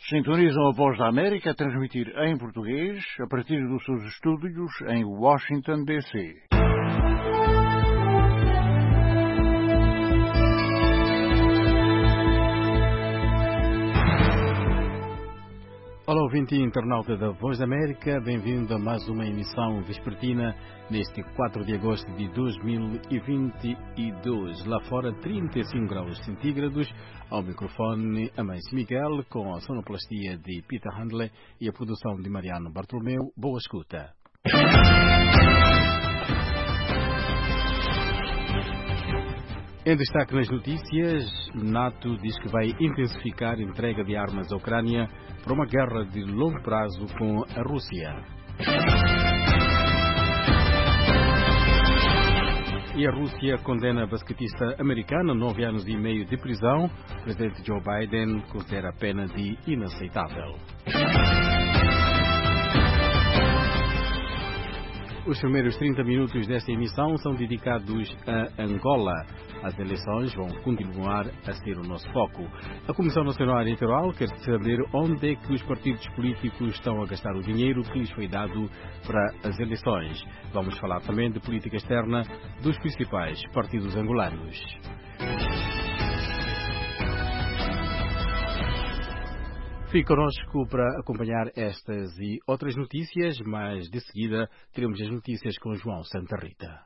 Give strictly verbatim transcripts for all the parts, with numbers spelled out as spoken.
Sintonizam a Voz da América a transmitir em português a partir dos seus estúdios em Washington, D C Olá, ouvinte e internauta da Voz da América, bem-vindo a mais uma emissão vespertina neste quatro de agosto de dois mil e vinte e dois. Lá fora, trinta e cinco graus centígrados. Ao microfone, Amâncio Miguel, com a sonoplastia de Peter Handley e a produção de Mariano Bartolomeu. Boa escuta. Em destaque nas notícias, NATO diz que vai intensificar a entrega de armas à Ucrânia para uma guerra de longo prazo com a Rússia. E a Rússia condena a basquetista americana a nove anos e meio de prisão. O presidente Joe Biden considera a pena de inaceitável. Os primeiros trinta minutos desta emissão são dedicados a Angola. As eleições vão continuar a ser o nosso foco. A Comissão Nacional Eleitoral quer saber onde é que os partidos políticos estão a gastar o dinheiro que lhes foi dado para as eleições. Vamos falar também de política externa dos principais partidos angolanos. Fique connosco para acompanhar estas e outras notícias, mas de seguida teremos as notícias com João Santa Rita.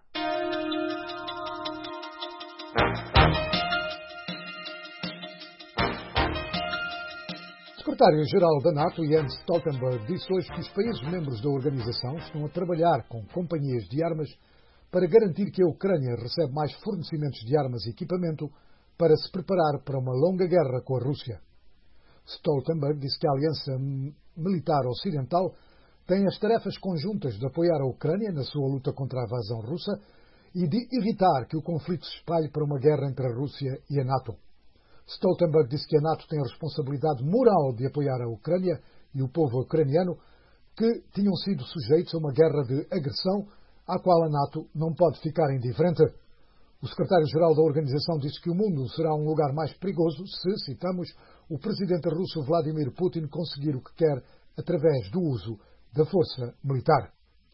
O secretário-geral da NATO, Jens Stoltenberg, disse hoje que os países membros da organização estão a trabalhar com companhias de armas para garantir que a Ucrânia recebe mais fornecimentos de armas e equipamento para se preparar para uma longa guerra com a Rússia. Stoltenberg disse que a Aliança Militar Ocidental tem as tarefas conjuntas de apoiar a Ucrânia na sua luta contra a invasão russa e de evitar que o conflito se espalhe para uma guerra entre a Rússia e a NATO. Stoltenberg disse que a NATO tem a responsabilidade moral de apoiar a Ucrânia e o povo ucraniano que tinham sido sujeitos a uma guerra de agressão à qual a NATO não pode ficar indiferente. O secretário-geral da organização disse que o mundo será um lugar mais perigoso se, citamos, o presidente russo Vladimir Putin conseguir o que quer através do uso da força militar.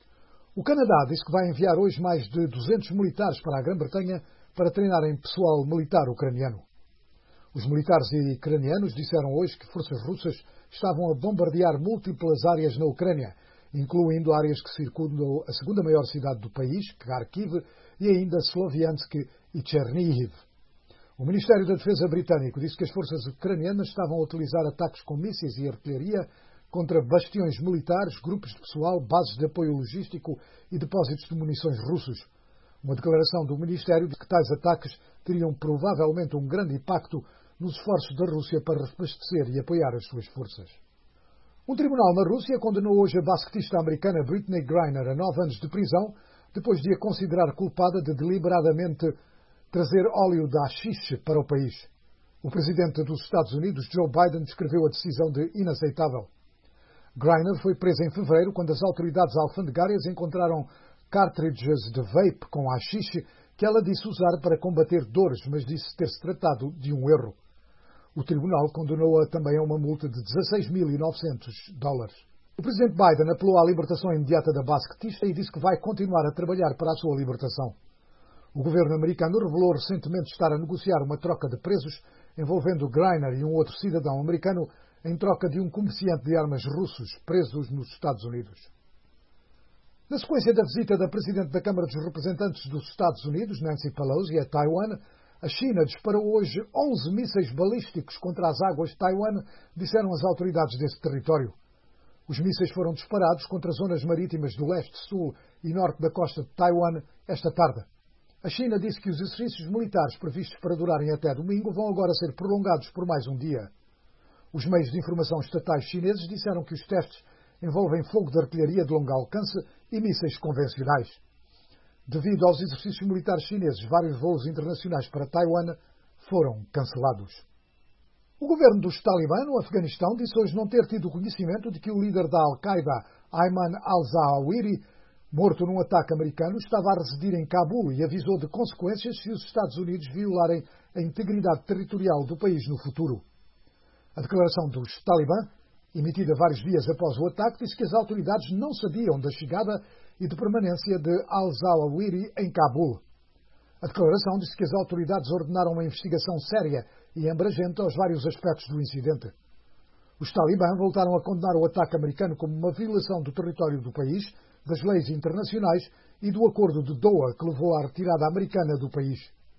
O Canadá disse que vai enviar hoje mais de duzentos militares para a Grã-Bretanha para treinarem pessoal militar ucraniano. Os militares ucranianos disseram hoje que forças russas estavam a bombardear múltiplas áreas na Ucrânia, incluindo áreas que circundam a segunda maior cidade do país, Kharkiv, e ainda Sloviansk e Chernihiv. O Ministério da Defesa britânico disse que as forças ucranianas estavam a utilizar ataques com mísseis e artilharia contra bastiões militares, grupos de pessoal, bases de apoio logístico e depósitos de munições russos. Uma declaração do Ministério diz que tais ataques teriam provavelmente um grande impacto nos esforços da Rússia para reabastecer e apoiar as suas forças. Um tribunal na Rússia condenou hoje a basquetista americana Brittney Griner a nove anos de prisão, depois de a considerar culpada de deliberadamente trazer óleo de haxixe para o país. O presidente dos Estados Unidos, Joe Biden, descreveu a decisão de inaceitável. Griner foi presa em fevereiro quando as autoridades alfandegárias encontraram cartridges de vape com haxixe que ela disse usar para combater dores, mas disse ter-se tratado de um erro. O tribunal condenou-a também a uma multa de dezasseis mil e novecentos dólares. O presidente Biden apelou à libertação imediata da basquetista e disse que vai continuar a trabalhar para a sua libertação. O governo americano revelou recentemente estar a negociar uma troca de presos envolvendo Griner e um outro cidadão americano em troca de um comerciante de armas russos presos nos Estados Unidos. Na sequência da visita da presidente da Câmara dos Representantes dos Estados Unidos, Nancy Pelosi, a Taiwan, a China disparou hoje onze mísseis balísticos contra as águas de Taiwan, disseram as autoridades desse território. Os mísseis foram disparados contra zonas marítimas do leste, sul e norte da costa de Taiwan esta tarde. A China disse que os exercícios militares previstos para durarem até domingo vão agora ser prolongados por mais um dia. Os meios de informação estatais chineses disseram que os testes envolvem fogo de artilharia de longo alcance e mísseis convencionais. Devido aos exercícios militares chineses, vários voos internacionais para Taiwan foram cancelados. O governo dos Talibã no Afeganistão disse hoje não ter tido conhecimento de que o líder da Al-Qaeda, Ayman al-Zawahiri, morto num ataque americano, estava a residir em Cabul e avisou de consequências se os Estados Unidos violarem a integridade territorial do país no futuro. A declaração dos Talibã emitida vários dias após o ataque, disse que as autoridades não sabiam da chegada e de permanência de al-Zawahiri em Cabul. A declaração disse que as autoridades ordenaram uma investigação séria e abrangente aos vários aspectos do incidente. Os talibã voltaram a condenar o ataque americano como uma violação do território do país, das leis internacionais e do acordo de Doha que levou à retirada americana do país.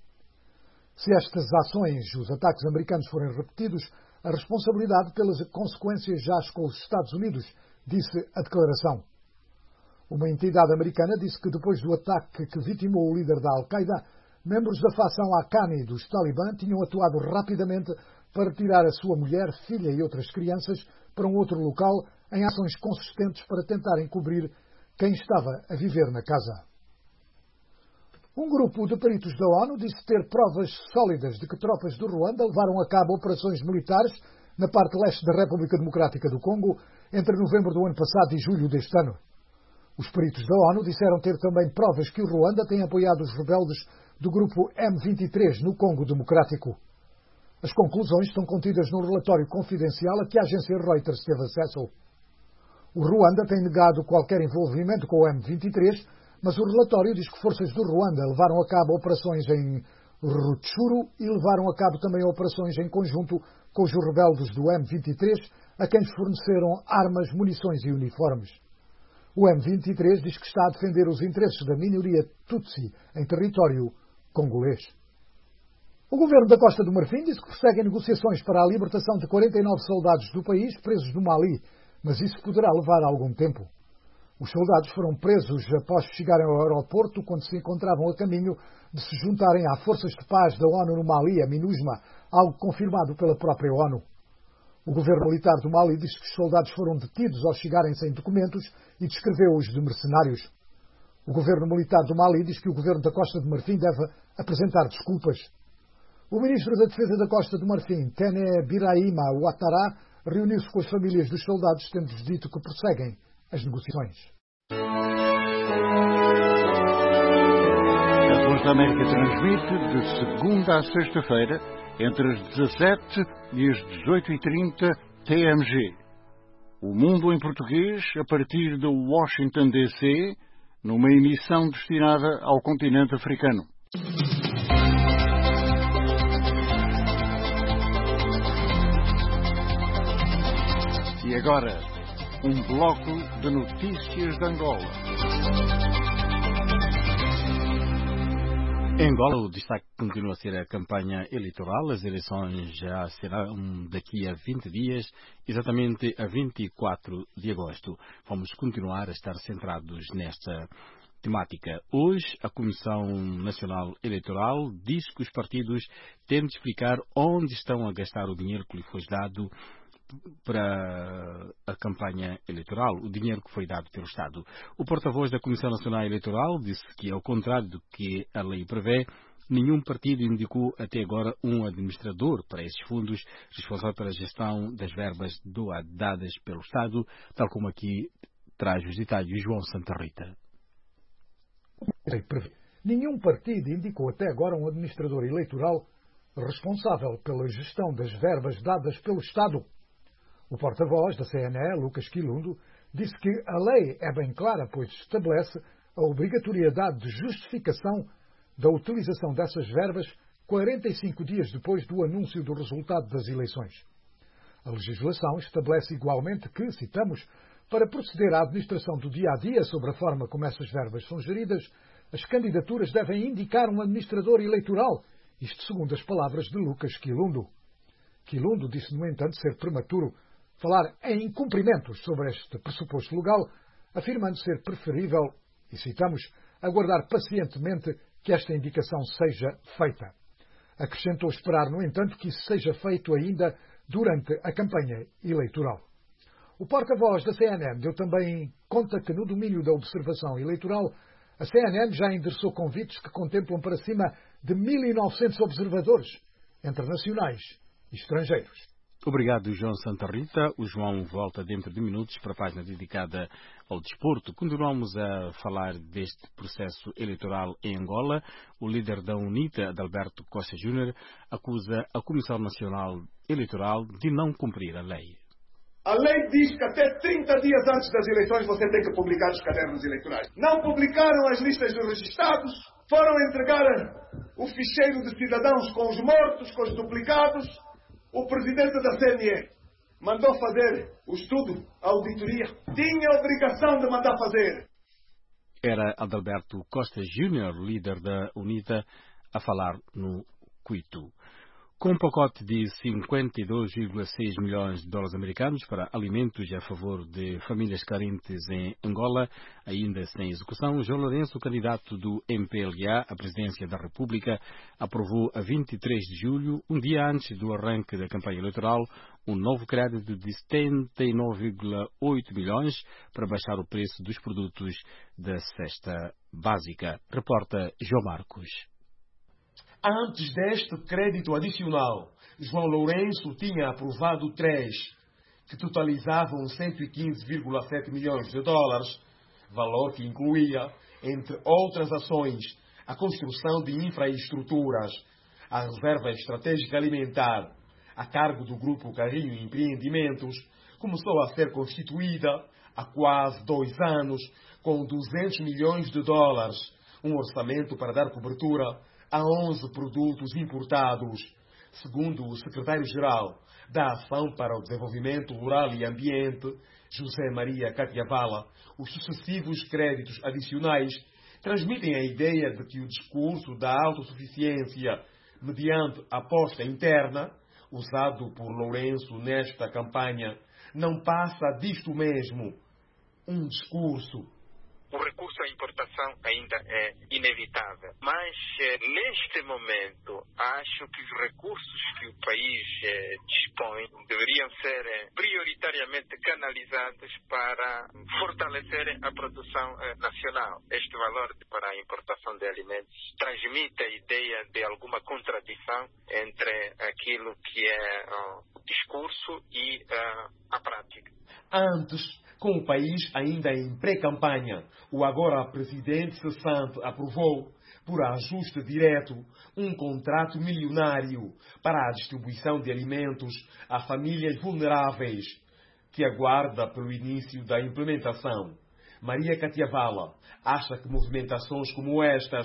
Se estas ações, os ataques americanos, forem repetidos, a responsabilidade pelas consequências jaz com os Estados Unidos, disse a declaração. Uma entidade americana disse que depois do ataque que vitimou o líder da Al-Qaeda, membros da facção Haqqani dos Talibã tinham atuado rapidamente para tirar a sua mulher, filha e outras crianças para um outro local em ações consistentes para tentar encobrir quem estava a viver na casa. Um grupo de peritos da ONU disse ter provas sólidas de que tropas do Ruanda levaram a cabo operações militares na parte leste da República Democrática do Congo entre novembro do ano passado e julho deste ano. Os peritos da ONU disseram ter também provas que o Ruanda tem apoiado os rebeldes do grupo M vinte e três no Congo Democrático. As conclusões estão contidas num relatório confidencial a que a agência Reuters teve acesso. O Ruanda tem negado qualquer envolvimento com o M vinte e três, mas o relatório diz que forças do Ruanda levaram a cabo operações em Rutshuru e levaram a cabo também operações em conjunto com os rebeldes do M vinte e três, a quem forneceram armas, munições e uniformes. O M vinte e três diz que está a defender os interesses da minoria Tutsi em território congolês. O governo da Costa do Marfim disse que prosseguem negociações para a libertação de quarenta e nove soldados do país presos no Mali, mas isso poderá levar algum tempo. Os soldados foram presos após chegarem ao aeroporto quando se encontravam a caminho de se juntarem às forças de paz da ONU no Mali, a MINUSMA, algo confirmado pela própria ONU. O governo militar do Mali disse que os soldados foram detidos ao chegarem sem documentos e descreveu-os de mercenários. O governo militar do Mali diz que o governo da Costa do Marfim deve apresentar desculpas. O ministro da Defesa da Costa do Marfim, Tene Birahima Ouattara, reuniu-se com as famílias dos soldados, tendo-lhes dito que prosseguem as negociações. A Voz da América transmite de segunda a sexta-feira, entre as dezassete e as dezoito e trinta T M G. O Mundo em Português, a partir de Washington, D C, numa emissão destinada ao continente africano. E agora, um bloco de notícias de Angola. Em Angola, o destaque continua a ser a campanha eleitoral. As eleições já serão daqui a vinte dias, exatamente a vinte e quatro de agosto. Vamos continuar a estar centrados nesta temática. Hoje, a Comissão Nacional Eleitoral diz que os partidos têm de explicar onde estão a gastar o dinheiro que lhe foi dado para a campanha eleitoral, o dinheiro que foi dado pelo Estado. O porta-voz da Comissão Nacional Eleitoral disse que, ao contrário do que a lei prevê, nenhum partido indicou até agora um administrador para esses fundos responsável pela gestão das verbas dadas pelo Estado, tal como aqui traz os detalhes João Santa Rita. Nenhum partido indicou até agora um administrador eleitoral responsável pela gestão das verbas dadas pelo Estado. O porta-voz da C N E, Lucas Quilundo, disse que a lei é bem clara, pois estabelece a obrigatoriedade de justificação da utilização dessas verbas quarenta e cinco dias depois do anúncio do resultado das eleições. A legislação estabelece igualmente que, citamos, para proceder à administração do dia-a-dia sobre a forma como essas verbas são geridas, as candidaturas devem indicar um administrador eleitoral, isto segundo as palavras de Lucas Quilundo. Quilundo disse, no entanto, ser prematuro falar em incumprimentos sobre este pressuposto legal, afirmando ser preferível, e citamos, aguardar pacientemente que esta indicação seja feita. Acrescentou esperar, no entanto, que isso seja feito ainda durante a campanha eleitoral. O porta-voz da C N N deu também conta que, no domínio da observação eleitoral, a C N N já endereçou convites que contemplam para cima de mil e novecentos observadores, entre nacionais e estrangeiros. Obrigado, João Santa Rita. O João volta dentro de minutos para a página dedicada ao desporto. Continuamos a falar deste processo eleitoral em Angola. O líder da UNITA, Adalberto Costa Júnior, acusa a Comissão Nacional Eleitoral de não cumprir a lei. A lei diz que até trinta dias antes das eleições você tem que publicar os cadernos eleitorais. Não publicaram as listas dos registrados, foram entregar o ficheiro de cidadãos com os mortos, com os duplicados. O presidente da C N E mandou fazer o estudo, a auditoria. Tinha a obrigação de mandar fazer. Era Adalberto Costa Júnior, líder da UNITA, a falar no Cuito. Com um pacote de cinquenta e dois vírgula seis milhões de dólares americanos para alimentos a favor de famílias carentes em Angola, ainda sem execução, João Lourenço, candidato do M P L A à presidência da República, aprovou a vinte e três de julho, um dia antes do arranque da campanha eleitoral, um novo crédito de setenta e nove vírgula oito milhões para baixar o preço dos produtos da cesta básica. Reporta João Marcos. Antes deste crédito adicional, João Lourenço tinha aprovado três, que totalizavam cento e quinze vírgula sete milhões de dólares, valor que incluía, entre outras ações, a construção de infraestruturas, a reserva estratégica alimentar, a cargo do Grupo Carrinho Empreendimentos, começou a ser constituída há quase dois anos, com duzentos milhões de dólares, um orçamento para dar cobertura a onze produtos importados. Segundo o secretário-geral da Ação para o Desenvolvimento Rural e Ambiente, José Maria Catiavala, os sucessivos créditos adicionais transmitem a ideia de que o discurso da autossuficiência mediante aposta interna, usado por Lourenço nesta campanha, não passa disto mesmo, um discurso. O recurso à importação ainda é inevitável. Mas, eh, neste momento, acho que os recursos que o país eh, dispõe deveriam ser eh, prioritariamente canalizados para fortalecer a produção eh, nacional. Este valor para a importação de alimentos transmite a ideia de alguma contradição entre aquilo que é uh, o discurso e uh, a prática. Antes, com o país ainda em pré-campanha, o agora presidente cessante aprovou, por ajuste direto, um contrato milionário para a distribuição de alimentos a famílias vulneráveis, que aguarda pelo início da implementação. Maria Catiavala acha que movimentações como estas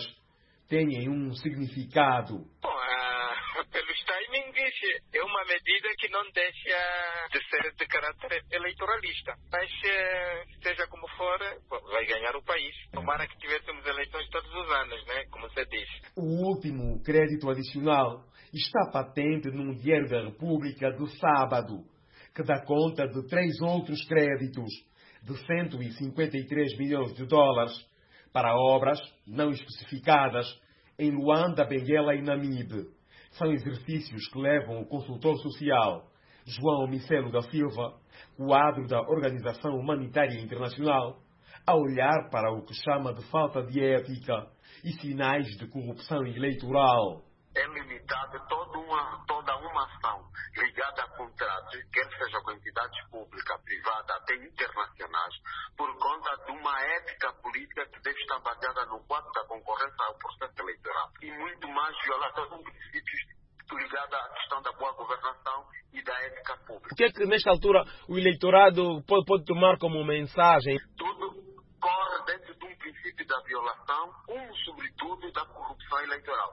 têm um significado. Bom, uh, pelos timings, é uma medida que não deixa de ser de caráter eleitoralista. Mas, uh, seja como for, vai ganhar o país. Tomara que tivéssemos eleições todos os anos, né? Como você diz. O último crédito adicional está patente num Diário da República de sábado, que dá conta de três outros créditos de cento e cinquenta e três milhões de dólares para obras não especificadas em Luanda, Benguela e Namibe. São exercícios que levam o consultor social João Micelo da Silva, quadro da Organização Humanitária Internacional, a olhar para o que chama de falta de ética e sinais de corrupção eleitoral. É limitada toda uma, toda uma ação ligada a contratos, quer seja com entidades públicas, privadas, até internacionais, por conta de uma ética política que deve estar baseada no quadro da concorrência ao processo eleitoral. E muito mais violação de princípios ligados à questão da boa governação e da ética pública. O que é que, nesta altura, o eleitorado pode, pode tomar como mensagem? Tudo corre dentro de um princípio da violação, um, sobretudo, da corrupção eleitoral.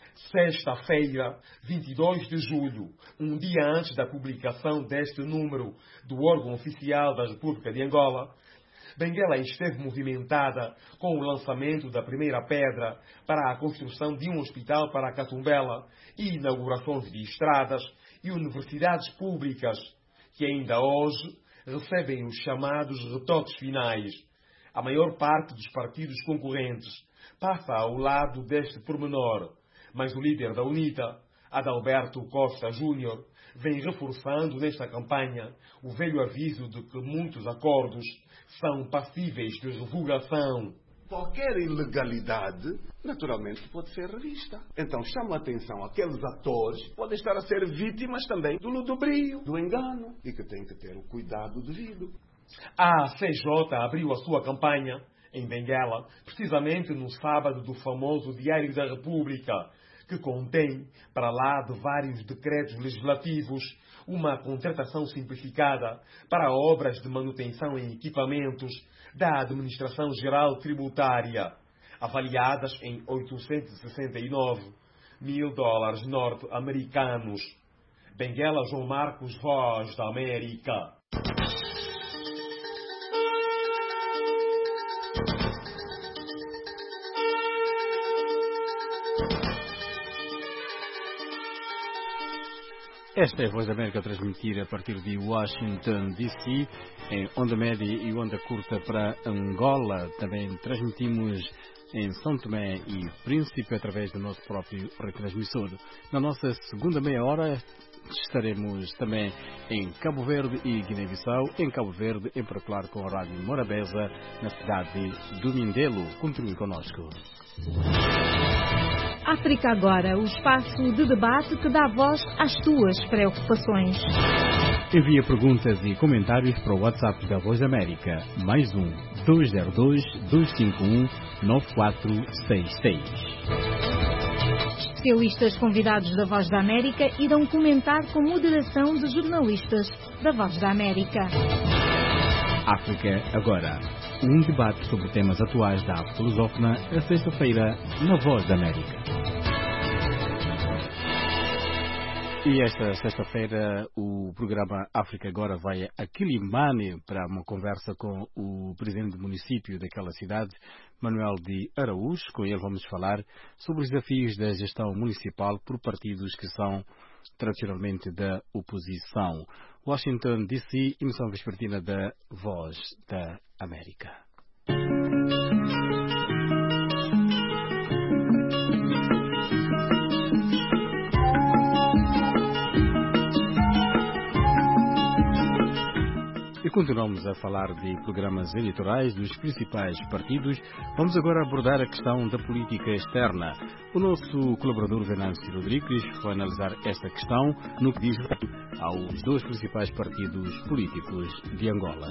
Sexta-feira, vinte e dois de julho, um dia antes da publicação deste número do órgão oficial da República de Angola, Benguela esteve movimentada com o lançamento da primeira pedra para a construção de um hospital para a Catumbela e inaugurações de estradas e universidades públicas, que ainda hoje recebem os chamados retoques finais. A maior parte dos partidos concorrentes passa ao lado deste pormenor, mas o líder da UNITA, Adalberto Costa Júnior, vem reforçando nesta campanha o velho aviso de que muitos acordos são passíveis de revogação. Qualquer ilegalidade, naturalmente, pode ser revista. Então chama a atenção aqueles atores que podem estar a ser vítimas também do ludobrio, do engano, e que têm que ter o cuidado devido. A C J abriu a sua campanha em Benguela, precisamente no sábado do famoso Diário da República, que contém, para lá de vários decretos legislativos, uma contratação simplificada para obras de manutenção em equipamentos da Administração Geral Tributária, avaliadas em oitocentos e sessenta e nove mil dólares norte-americanos. Benguela João Marcos, Voz da América. Esta é a Voz da América a transmitir a partir de Washington, D C, em onda média e onda curta para Angola. Também transmitimos em São Tomé e Príncipe através do nosso próprio retransmissor. Na nossa segunda meia hora estaremos também em Cabo Verde e Guiné-Bissau. Em Cabo Verde, em particular com a Rádio Morabeza, na cidade do Mindelo. Continue connosco. África Agora, o espaço de debate que dá voz às tuas preocupações. Envia perguntas e comentários para o WhatsApp da Voz da América, mais um, dois zero dois, dois cinco um, nove quatro seis seis. Especialistas convidados da Voz da América irão comentar com moderação de jornalistas da Voz da América. África Agora, um debate sobre temas atuais da África lusófona, a sexta-feira, na Voz da América. E esta sexta-feira o programa África Agora vai a Quilimane para uma conversa com o presidente do município daquela cidade, Manuel de Araújo. Com ele vamos falar sobre os desafios da gestão municipal por partidos que são tradicionalmente da oposição. Washington, D C, emissão vespertina da Voz da América. E continuamos a falar de programas eleitorais dos principais partidos. Vamos agora abordar a questão da política externa. O nosso colaborador Venâncio Rodrigues foi analisar esta questão no que diz aos dois principais partidos políticos de Angola.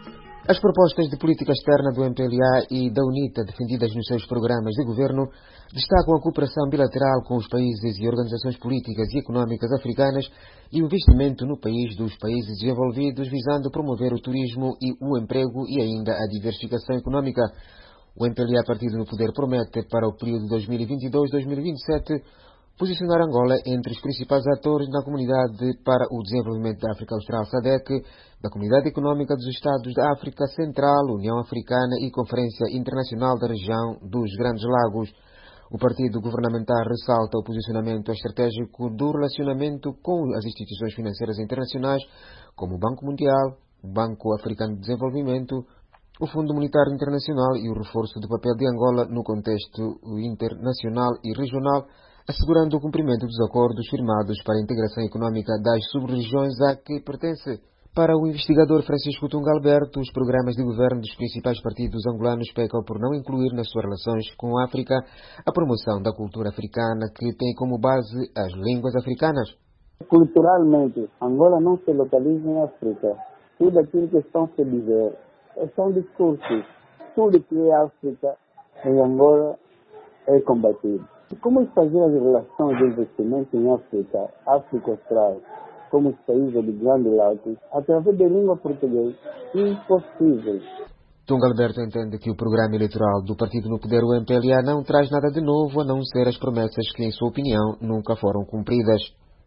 As propostas de política externa do M P L A e da UNITA, defendidas nos seus programas de governo, destacam a cooperação bilateral com os países e organizações políticas e económicas africanas e o investimento no país dos países desenvolvidos, visando promover o turismo e o emprego e ainda a diversificação económica. O M P L A, partido no poder, promete para o período dois mil e vinte e dois a dois mil e vinte e sete posicionar Angola entre os principais atores na Comunidade para o Desenvolvimento da África Austral S A D C, da Comunidade Económica dos Estados da África Central, União Africana e Conferência Internacional da Região dos Grandes Lagos. O partido governamental ressalta o posicionamento estratégico do relacionamento com as instituições financeiras internacionais, como o Banco Mundial, o Banco Africano de Desenvolvimento, o Fundo Monetário Internacional e o reforço do papel de Angola no contexto internacional e regional, assegurando o cumprimento dos acordos firmados para a integração económica das sub-regiões a que pertence. Para o investigador Francisco Tunga Alberto, os programas de governo dos principais partidos angolanos pecam por não incluir nas suas relações com a África a promoção da cultura africana, que tem como base as línguas africanas. Culturalmente, Angola não se localiza em África. Tudo aquilo que estão a dizer são discursos. Tudo que é África em Angola é combatido. Como fazer as relações de investimento em África, África Austral, como os países de Grande Lagos, através da língua portuguesa, impossível. Tunga Alberto entende que o programa eleitoral do partido no poder, o M P L A, não traz nada de novo a não ser as promessas que, em sua opinião, nunca foram cumpridas.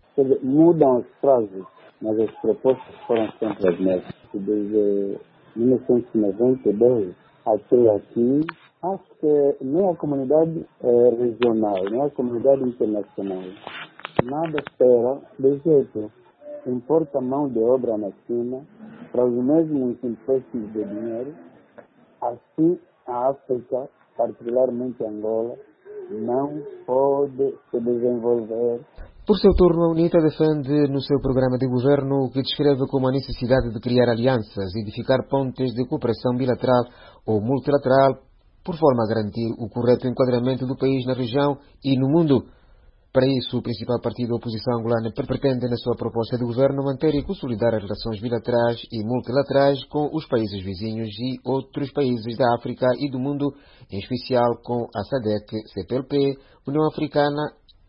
Mudam os prazos, mas as propostas foram sempre as mesmas. Desde mil novecentos e noventa e dois até aqui, acho que nem a comunidade é, regional, nem a comunidade internacional, nada espera de jeito. Importa mão de obra na China para os mesmos empréstimos de dinheiro. Assim, a África, particularmente Angola, não pode se desenvolver. Por seu turno, a UNITA defende no seu programa de governo o que descreve como a necessidade de criar alianças e edificar pontes de cooperação bilateral ou multilateral, por forma a garantir o correto enquadramento do país na região e no mundo. Para isso, o principal partido da oposição angolana pretende, na sua proposta de governo, manter e consolidar as relações bilaterais e multilaterais com os países vizinhos e outros países da África e do mundo, em especial com a S A D C, C P L P, União Africana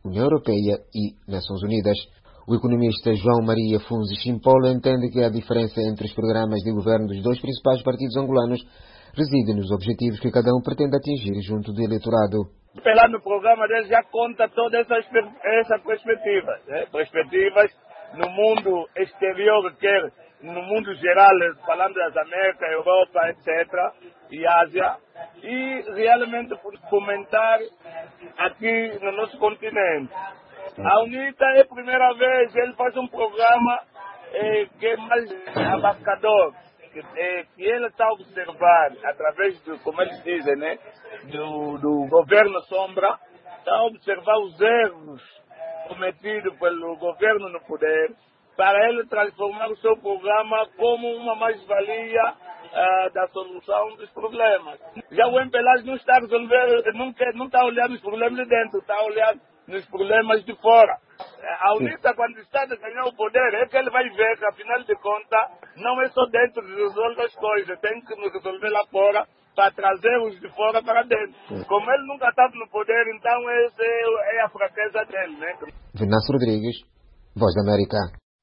União Europeia e Nações Unidas. O economista João Maria Funzi Chimpolo entende que a diferença entre os programas de governo dos dois principais partidos angolanos reside nos objetivos que cada um pretende atingir junto do eleitorado. Lá no programa deles já conta toda essa, essa perspectiva, né? Perspectivas no mundo exterior, quer no mundo geral, falando das Américas, Europa, etcétera, e Ásia, e realmente fomentar aqui no nosso continente. A UNITA é a primeira vez, ele faz um programa eh, que é mais abarcador, que, eh, que ele está a observar, através do, como eles dizem, né, do, do governo sombra, está a observar os erros cometidos pelo governo no poder, para ele transformar o seu programa como uma mais-valia uh, da solução dos problemas. Já o M P L A não está a resolver, não, quer, não está a olhar os problemas de dentro, está a olhar nos problemas de fora. A UNITA, quando está a ganhar o poder, é que ele vai ver que, afinal de contas, não é só dentro que resolve as coisas, tem que nos resolver lá fora para trazer os de fora para dentro. Como ele nunca estava no poder, então essa é, é a fraqueza dele, né? Venâncio Rodrigues, Voz da América.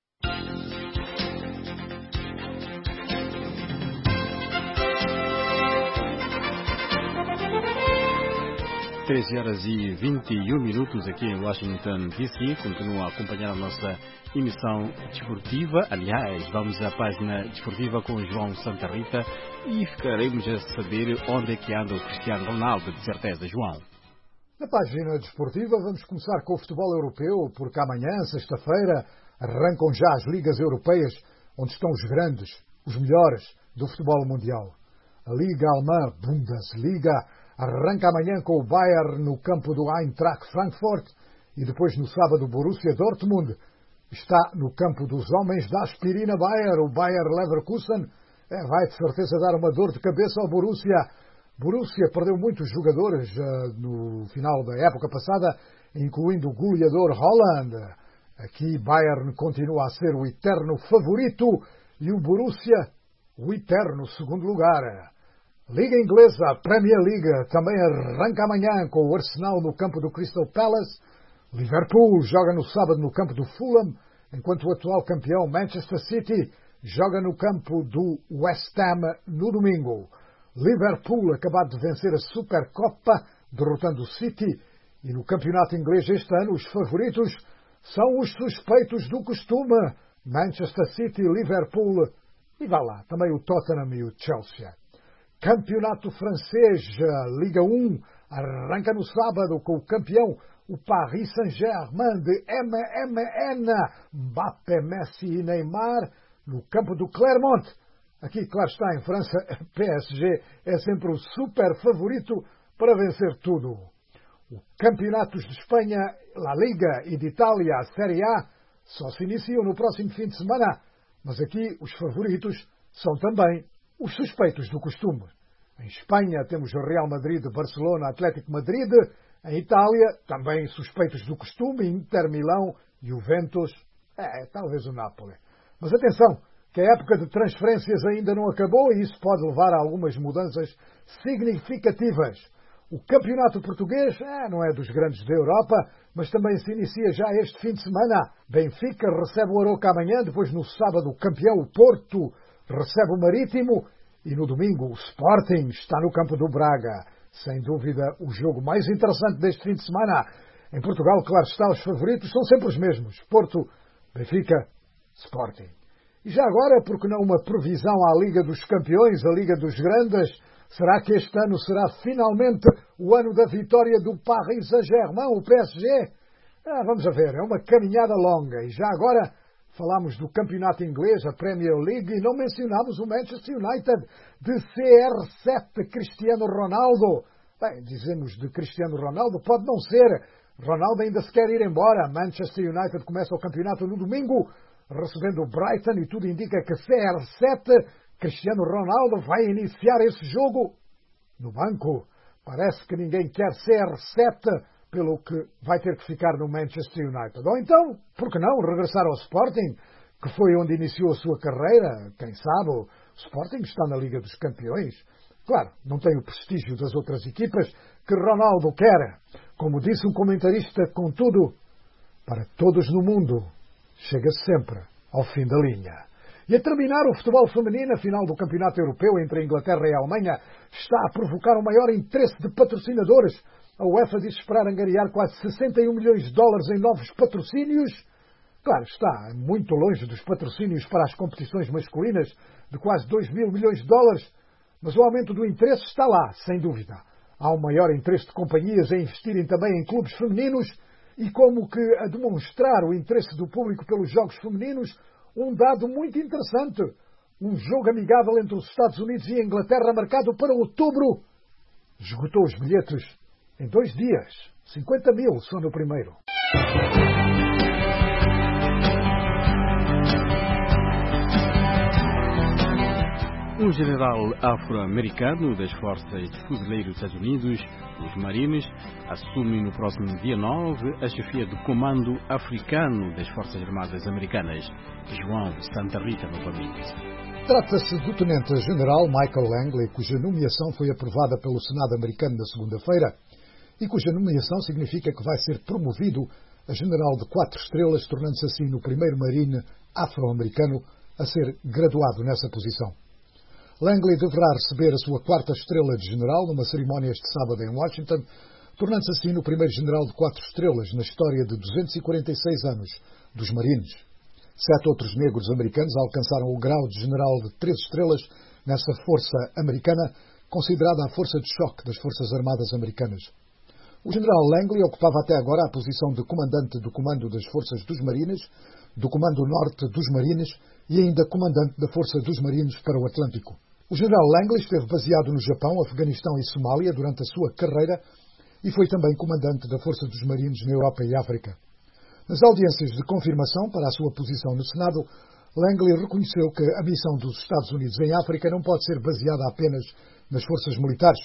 treze horas e vinte e um minutos aqui em Washington, D C. Continua a acompanhar a nossa emissão desportiva. Aliás, vamos à página desportiva com o João Santa Rita e ficaremos a saber onde é que anda o Cristiano Ronaldo, de certeza, João. Na página desportiva vamos começar com o futebol europeu, porque amanhã, sexta-feira, arrancam já as ligas europeias, onde estão os grandes, os melhores do futebol mundial. A Liga Alemã, Bundesliga, arranca amanhã com o Bayern no campo do Eintracht Frankfurt e depois no sábado o Borussia Dortmund está no campo dos homens da aspirina Bayer, o Bayer Leverkusen. É, vai de certeza dar uma dor de cabeça ao Borussia. Borussia perdeu muitos jogadores uh, no final da época passada, incluindo o goleador Haaland. Aqui Bayern continua a ser o eterno favorito e o Borussia o eterno segundo lugar. Liga Inglesa, Premier League, também arranca amanhã com o Arsenal no campo do Crystal Palace. Liverpool joga no sábado no campo do Fulham, enquanto o atual campeão Manchester City joga no campo do West Ham no domingo. Liverpool acabado de vencer a Supercopa, derrotando o City, e no campeonato inglês este ano os favoritos são os suspeitos do costume, Manchester City, Liverpool e vá lá, também o Tottenham e o Chelsea. Campeonato francês, Liga um, arranca no sábado com o campeão, o Paris Saint-Germain de M M N, Mbappé, Messi e Neymar, no campo do Clermont. Aqui, claro está, em França, P S G é sempre o super favorito para vencer tudo. O Campeonatos de Espanha, La Liga e de Itália, a Série A, só se iniciam no próximo fim de semana, mas aqui os favoritos são também os suspeitos do costume. Em Espanha temos o Real Madrid, Barcelona, Atlético Madrid. Em Itália, também suspeitos do costume, Inter, Milão, Juventus, é, talvez o Napoli. Mas atenção, que a época de transferências ainda não acabou e isso pode levar a algumas mudanças significativas. O campeonato português é, não é dos grandes da Europa, mas também se inicia já este fim de semana. Benfica recebe o Aroca amanhã, depois no sábado o campeão, o Porto, recebe o Marítimo e no domingo o Sporting está no campo do Braga. Sem dúvida o jogo mais interessante deste fim de semana. Em Portugal, claro está, os favoritos são sempre os mesmos. Porto, Benfica, Sporting. E já agora, por que não uma previsão à Liga dos Campeões, a Liga dos Grandes? Será que este ano será finalmente o ano da vitória do Paris Saint-Germain, o P S G? Ah, vamos a ver, é uma caminhada longa. E já agora falámos do campeonato inglês, a Premier League, e não mencionámos o Manchester United de C R sete, Cristiano Ronaldo. Bem, dizemos de Cristiano Ronaldo, pode não ser. Ronaldo ainda se quer ir embora. Manchester United começa o campeonato no domingo, recebendo o Brighton, e tudo indica que C R sete, Cristiano Ronaldo, vai iniciar esse jogo no banco. Parece que ninguém quer C R sete, pelo que vai ter que ficar no Manchester United. Ou então, por que não, regressar ao Sporting, que foi onde iniciou a sua carreira. Quem sabe, o Sporting está na Liga dos Campeões. Claro, não tem o prestígio das outras equipas, que Ronaldo quer. Como disse um comentarista, contudo, para todos no mundo, chega sempre ao fim da linha. E a terminar, o futebol feminino, a final do Campeonato Europeu entre a Inglaterra e a Alemanha, está a provocar o maior interesse de patrocinadores. A UEFA diz esperar angariar quase sessenta e um milhões de dólares em novos patrocínios. Claro, está muito longe dos patrocínios para as competições masculinas, de quase dois mil milhões de dólares, mas o aumento do interesse está lá, sem dúvida. Há um maior interesse de companhias em investirem também em clubes femininos e, como que a demonstrar o interesse do público pelos jogos femininos, um dado muito interessante. Um jogo amigável entre os Estados Unidos e a Inglaterra marcado para outubro. Esgotou os bilhetes em dois dias. cinquenta mil só no primeiro. Um general afro-americano das Forças de Fuzileiros dos Estados Unidos, os Marines, assume no próximo dia nove a chefia do Comando Africano das Forças Armadas Americanas, João Santa Rita, novamente. Trata-se do Tenente-General Michael Langley, cuja nomeação foi aprovada pelo Senado americano na segunda-feira e cuja nomeação significa que vai ser promovido a general de quatro estrelas, tornando-se assim no primeiro marine afro-americano a ser graduado nessa posição. Langley deverá receber a sua quarta estrela de general numa cerimónia este sábado em Washington, tornando-se assim no primeiro general de quatro estrelas na história de duzentos e quarenta e seis anos dos Marines. Sete outros negros americanos alcançaram o grau de general de três estrelas nessa força americana, considerada a força de choque das Forças Armadas Americanas. O general Langley ocupava até agora a posição de comandante do Comando das Forças dos Marines, do Comando Norte dos Marines e ainda comandante da Força dos Marines para o Atlântico. O general Langley esteve baseado no Japão, Afeganistão e Somália durante a sua carreira e foi também comandante da Força dos Marines na Europa e África. Nas audiências de confirmação para a sua posição no Senado, Langley reconheceu que a missão dos Estados Unidos em África não pode ser baseada apenas nas forças militares.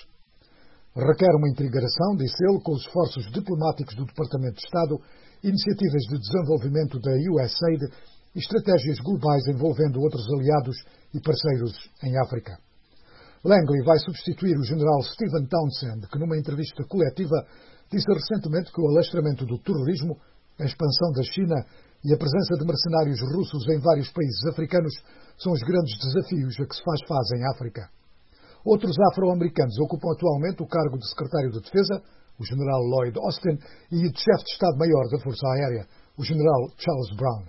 Requer uma integração, disse ele, com os esforços diplomáticos do Departamento de Estado, iniciativas de desenvolvimento da U S A I D e estratégias globais envolvendo outros aliados e parceiros em África. Langley vai substituir o general Stephen Townsend, que numa entrevista coletiva disse recentemente que o alastramento do terrorismo, a expansão da China e a presença de mercenários russos em vários países africanos são os grandes desafios a que se faz face em África. Outros afro-americanos ocupam atualmente o cargo de secretário de Defesa, o general Lloyd Austin, e de chefe de Estado-Maior da Força Aérea, o general Charles Brown.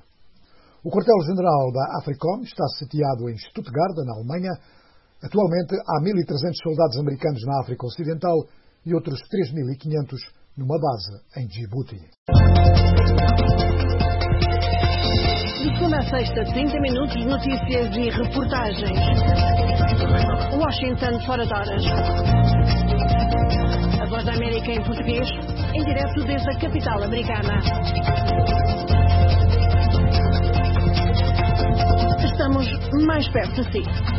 O quartel-general da AFRICOM está sitiado em Stuttgart, na Alemanha. Atualmente há mil e trezentos soldados americanos na África Ocidental e outros três mil e quinhentos numa base em Djibouti. De segunda a sexta, trinta minutos, notícias e reportagens. Washington, fora de horas. A Voz da América em português, em direto desde a capital americana. Estamos mais perto de si.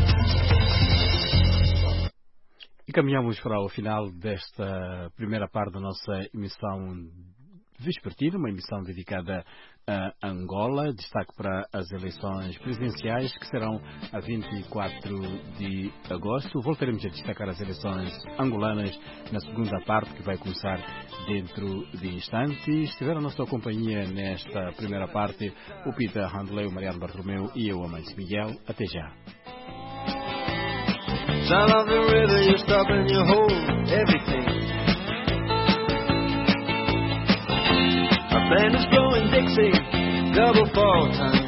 E caminhamos para o final desta primeira parte da nossa emissão vespertina, uma emissão dedicada a Angola. Destaque para as eleições presidenciais que serão a vinte e quatro de agosto. Voltaremos a destacar as eleições angolanas na segunda parte, que vai começar dentro de instantes. Estiveram na sua companhia nesta primeira parte o Peter Handley, o Mariano Bartolomeu e eu, Amancio Miguel. Até já. Sound of the river, you stop and you hold everything. A band is blowing Dixie, double fall time.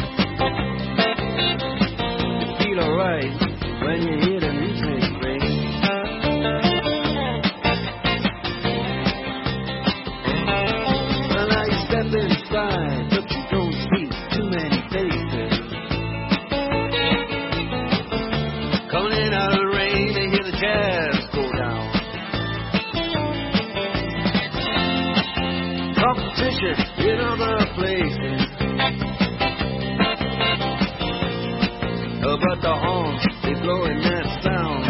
You feel alright when you hear the music ring. Well, now you step inside, but you don't see too many faces. Coming in out of the rain, they hear the jazz go down. Competition in other places, oh, but the horns, they blowing that sound.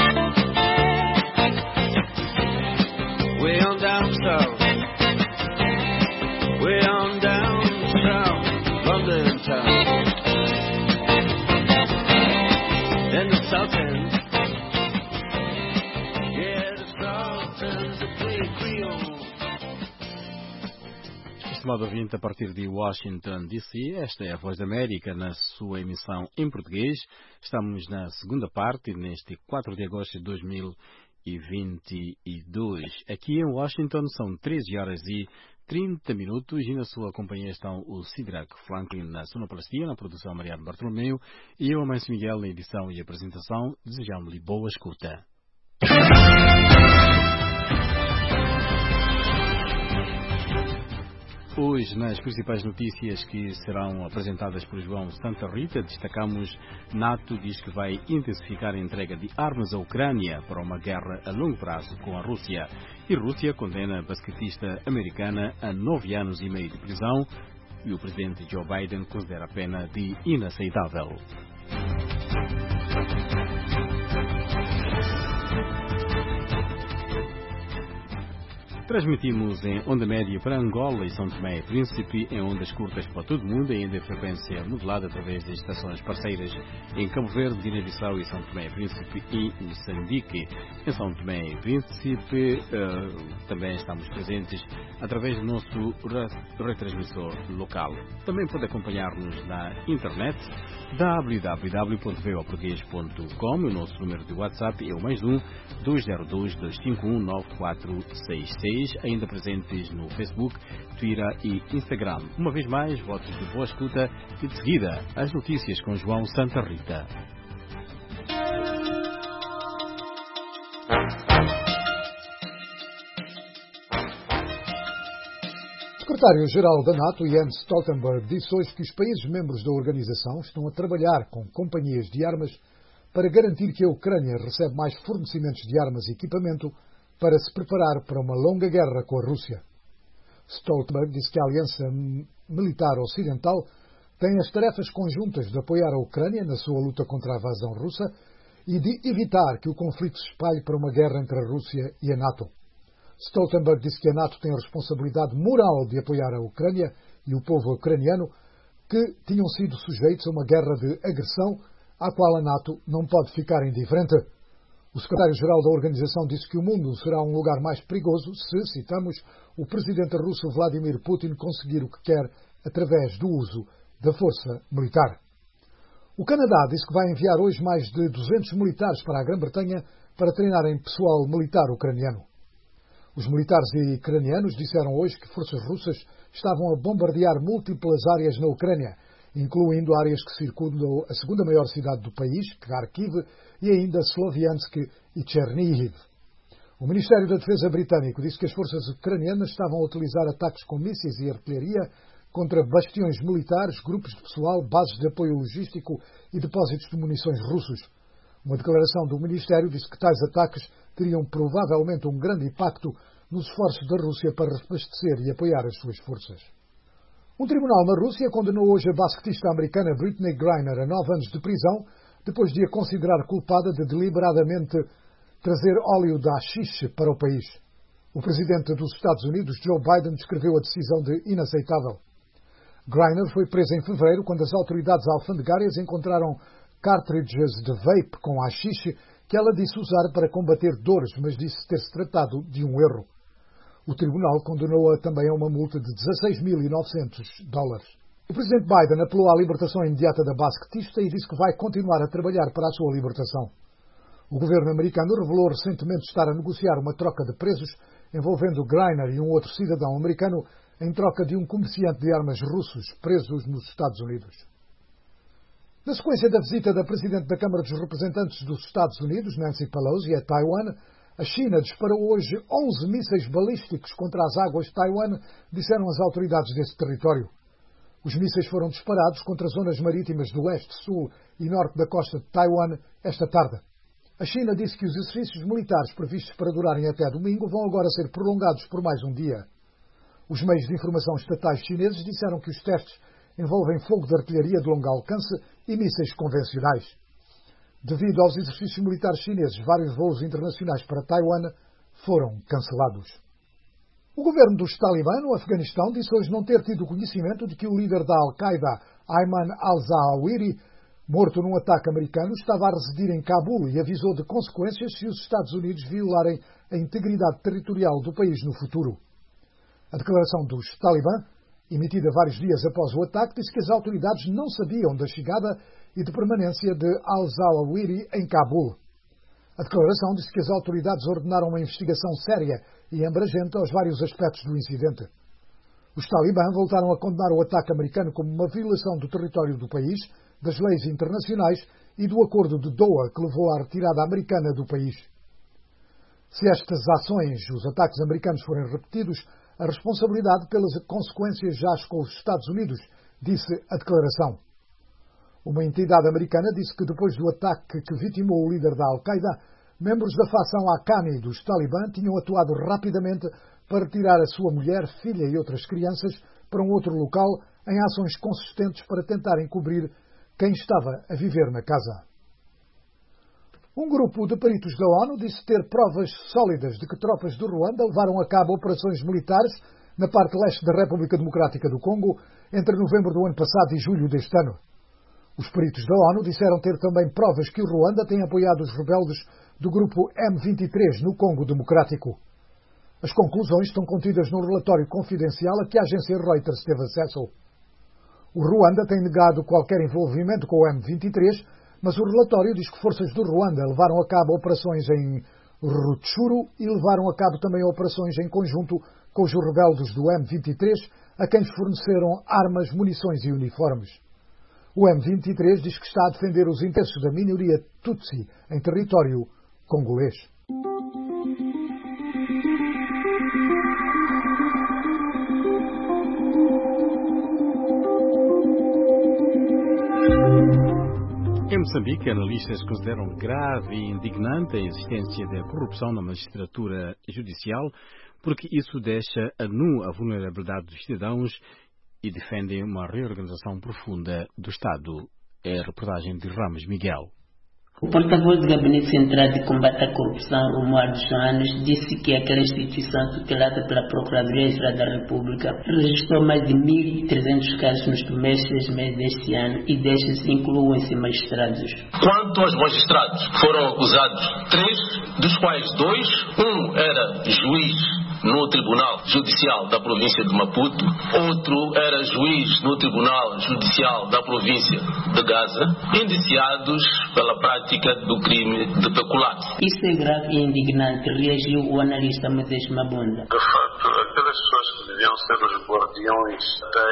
Way on down south, way on down south, London town. Then the South End, yeah, the South End. estimado ouvinte, a partir de Washington, D C, esta é a Voz da América na sua emissão em português. Estamos na segunda parte, neste quatro de agosto de dois mil e vinte e dois. Aqui em Washington são treze horas e trinta minutos e na sua companhia estão o Sidraque Franklin na sonoplastia, na produção Mariano Bartolomeu e eu, Amancio Miguel, na edição e apresentação. Desejamos-lhe boa escuta. Hoje, nas principais notícias que serão apresentadas por João Santa Rita, destacamos: NATO diz que vai intensificar a entrega de armas à Ucrânia para uma guerra a longo prazo com a Rússia. E Rússia condena a basquetista americana a nove anos e meio de prisão. E o presidente Joe Biden considera a pena de inaceitável. Transmitimos em onda média para Angola e São Tomé e Príncipe, em ondas curtas para todo o mundo e ainda em frequência modulada através das estações parceiras em Cabo Verde, Guiné-Bissau e São Tomé e Príncipe e Moçambique. Em São Tomé e Príncipe uh, também estamos presentes através do nosso retransmissor local. Também pode acompanhar-nos na internet w w w ponto v o português ponto com. O nosso número de WhatsApp é o mais um dois zero dois, dois cinco um, nove quatro seis seis. Ainda presentes no Facebook, Twitter e Instagram. Uma vez mais, votos de boa escuta e de seguida as notícias com João Santa Rita. O secretário-geral da NATO, Jens Stoltenberg, disse hoje que os países membros da organização estão a trabalhar com companhias de armas para garantir que a Ucrânia recebe mais fornecimentos de armas e equipamento para se preparar para uma longa guerra com a Rússia. Stoltenberg disse que a Aliança Militar Ocidental tem as tarefas conjuntas de apoiar a Ucrânia na sua luta contra a invasão russa e de evitar que o conflito se espalhe para uma guerra entre a Rússia e a NATO. Stoltenberg disse que a NATO tem a responsabilidade moral de apoiar a Ucrânia e o povo ucraniano, que tinham sido sujeitos a uma guerra de agressão à qual a NATO não pode ficar indiferente. O secretário-geral da organização disse que o mundo será um lugar mais perigoso se, citamos, o presidente russo Vladimir Putin conseguir o que quer através do uso da força militar. O Canadá disse que vai enviar hoje mais de duzentos militares para a Grã-Bretanha para treinarem pessoal militar ucraniano. Os militares ucranianos disseram hoje que forças russas estavam a bombardear múltiplas áreas na Ucrânia, incluindo áreas que circundam a segunda maior cidade do país, Kharkiv, e ainda Sloviansk e Chernihiv. O Ministério da Defesa britânico disse que as forças ucranianas estavam a utilizar ataques com mísseis e artilharia contra bastiões militares, grupos de pessoal, bases de apoio logístico e depósitos de munições russos. Uma declaração do Ministério disse que tais ataques teriam provavelmente um grande impacto nos esforços da Rússia para reabastecer e apoiar as suas forças. Um tribunal na Rússia condenou hoje a basquetista americana Brittney Griner a nove anos de prisão, depois de a considerar culpada de deliberadamente trazer óleo de haxixe para o país. O presidente dos Estados Unidos, Joe Biden, descreveu a decisão de inaceitável. Griner foi presa em fevereiro quando as autoridades alfandegárias encontraram cartridges de vape com haxixe que ela disse usar para combater dores, mas disse ter-se tratado de um erro. O tribunal condenou-a também a uma multa de dezasseis mil e novecentos dólares. O presidente Biden apelou à libertação imediata da basquetista e disse que vai continuar a trabalhar para a sua libertação. O governo americano revelou recentemente estar a negociar uma troca de presos envolvendo Griner e um outro cidadão americano em troca de um comerciante de armas russos presos nos Estados Unidos. Na sequência da visita da presidente da Câmara dos Representantes dos Estados Unidos, Nancy Pelosi, a Taiwan, a China disparou hoje onze mísseis balísticos contra as águas de Taiwan, disseram as autoridades desse território. Os mísseis foram disparados contra zonas marítimas do oeste, sul e norte da costa de Taiwan esta tarde. A China disse que os exercícios militares previstos para durarem até domingo vão agora ser prolongados por mais um dia. Os meios de informação estatais chineses disseram que os testes envolvem fogo de artilharia de longo alcance e mísseis convencionais. Devido aos exercícios militares chineses, vários voos internacionais para Taiwan foram cancelados. O governo dos Talibã, no Afeganistão, disse hoje não ter tido conhecimento de que o líder da Al-Qaeda, Ayman al-Zawahiri, morto num ataque americano, estava a residir em Cabul e avisou de consequências se os Estados Unidos violarem a integridade territorial do país no futuro. A declaração dos Talibã emitida vários dias após o ataque, disse que as autoridades não sabiam da chegada e de permanência de al-Zawahiri em Cabul. A declaração disse que as autoridades ordenaram uma investigação séria e abrangente aos vários aspectos do incidente. Os talibã voltaram a condenar o ataque americano como uma violação do território do país, das leis internacionais e do acordo de Doha que levou à retirada americana do país. Se estas ações, os ataques americanos, forem repetidos, a responsabilidade pelas consequências jaz com os Estados Unidos, disse a declaração. Uma entidade americana disse que depois do ataque que vitimou o líder da Al-Qaeda, membros da facção Haqqani dos Talibã tinham atuado rapidamente para retirar a sua mulher, filha e outras crianças para um outro local em ações consistentes para tentar encobrir quem estava a viver na casa. Um grupo de peritos da ONU disse ter provas sólidas de que tropas do Ruanda levaram a cabo operações militares na parte leste da República Democrática do Congo entre novembro do ano passado e julho deste ano. Os peritos da ONU disseram ter também provas que o Ruanda tem apoiado os rebeldes do grupo M vinte e três no Congo Democrático. As conclusões estão contidas num relatório confidencial a que a agência Reuters teve acesso. O Ruanda tem negado qualquer envolvimento com o M vinte e três, mas o relatório diz que forças do Ruanda levaram a cabo operações em Rutshuru e levaram a cabo também operações em conjunto com os rebeldes do M vinte e três, a quem forneceram armas, munições e uniformes. O M vinte e três diz que está a defender os interesses da minoria Tutsi em território congolês. Em Moçambique, analistas consideram grave e indignante a existência da corrupção na magistratura judicial, porque isso deixa a nu a vulnerabilidade dos cidadãos e defendem uma reorganização profunda do Estado. É a reportagem de Ramos Miguel. O porta-voz do Gabinete Central de Combate à Corrupção, Romualdo Joanes, disse que aquela instituição tutelada pela Procuradoria-Geral da República registrou mais de mil e trezentos casos nos primeiros seis meses deste ano e destes incluem-se magistrados. Quanto aos magistrados, foram acusados três, dos quais dois, um era juiz no Tribunal Judicial da província de Maputo, outro era juiz no Tribunal Judicial da província de Gaza, indiciados pela prática do crime de peculato. Isso é grave e indignante, reagiu o analista Moisés Mabunda. De facto, aquelas pessoas que deviam ser os guardiões da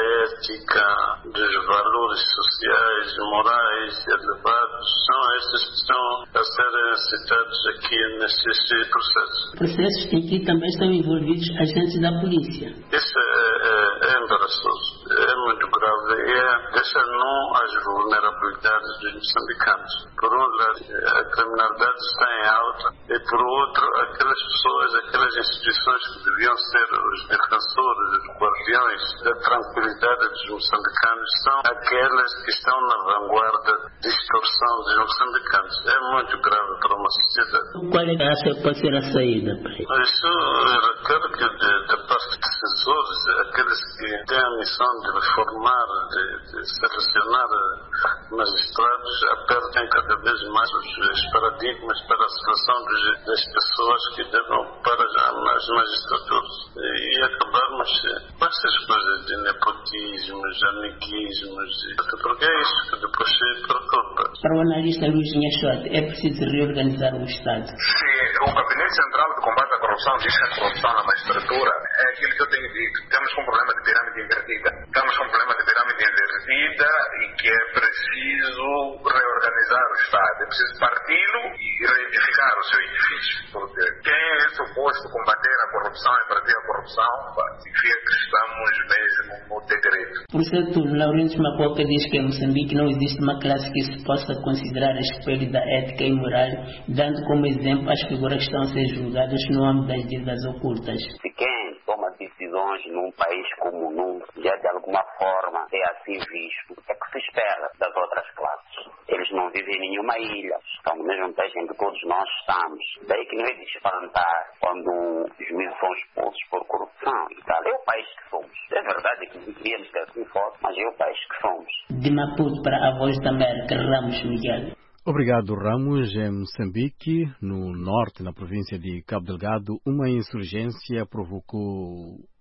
ética, dos valores sociais, morais e elevados, são estes que estão a ser citados aqui nesses processos. Processos em que também estão envolvidos agentes da polícia. Isso é, é, é embaraçoso, é muito grave e é, deixa não as vulnerabilidades dos moçambicanos. Por um lado, a criminalidade está em alta e por outro, aquelas pessoas, aquelas instituições que deviam ser os defensores, os guardiões da tranquilidade dos moçambicanos são aquelas que estão na vanguarda de extorsão dos moçambicanos. É muito grave para uma sociedade. Qual é a acha que pode ser a saída? Isso requer que da parte de decisores, aqueles que têm a missão de reformar, de, de selecionar magistrados, apertem cada vez mais os paradigmas para a seleção das pessoas que devem para as magistraturas e acabarmos com essas coisas de nepotismos, amiguismos, porque é isso que depois se perturba. Para o analista Luís Nhachote, é preciso reorganizar o Estado. Se o Gabinete Central de Combate à Corrupção diz que a corrupção na magistratura é aquilo que eu tenho dito. Temos um problema de pirâmide invertida. Estamos com um problema de pirâmide invertida e que é preciso reorganizar o Estado. É preciso parti-lo e reedificar o seu edifício. Porque quem é suposto combater a corrupção e partir a corrupção, significa que estamos mesmo no degredo. Por certo, Laurentes Macoca diz que em Moçambique não existe uma classe que se possa considerar a espelho da ética e moral, dando como exemplo as figuras que estão a ser julgadas no âmbito das dívidas ocultas. Se quem toma decisões num país como num, já de alguma forma é assim visto, é que se espera das outras classes. Eles não vivem em nenhuma ilha, estão no mesmo país em que todos nós estamos. Daí que não é de espantar quando os juízes são expulsos por corrupção e tal. É o país que somos. É verdade que deveríamos ter assim forte, mas é o país que somos. De Maputo para a Voz da América, Ramos Miguel. Obrigado, Ramos. Em Moçambique, no norte, na província de Cabo Delgado, uma insurgência provocou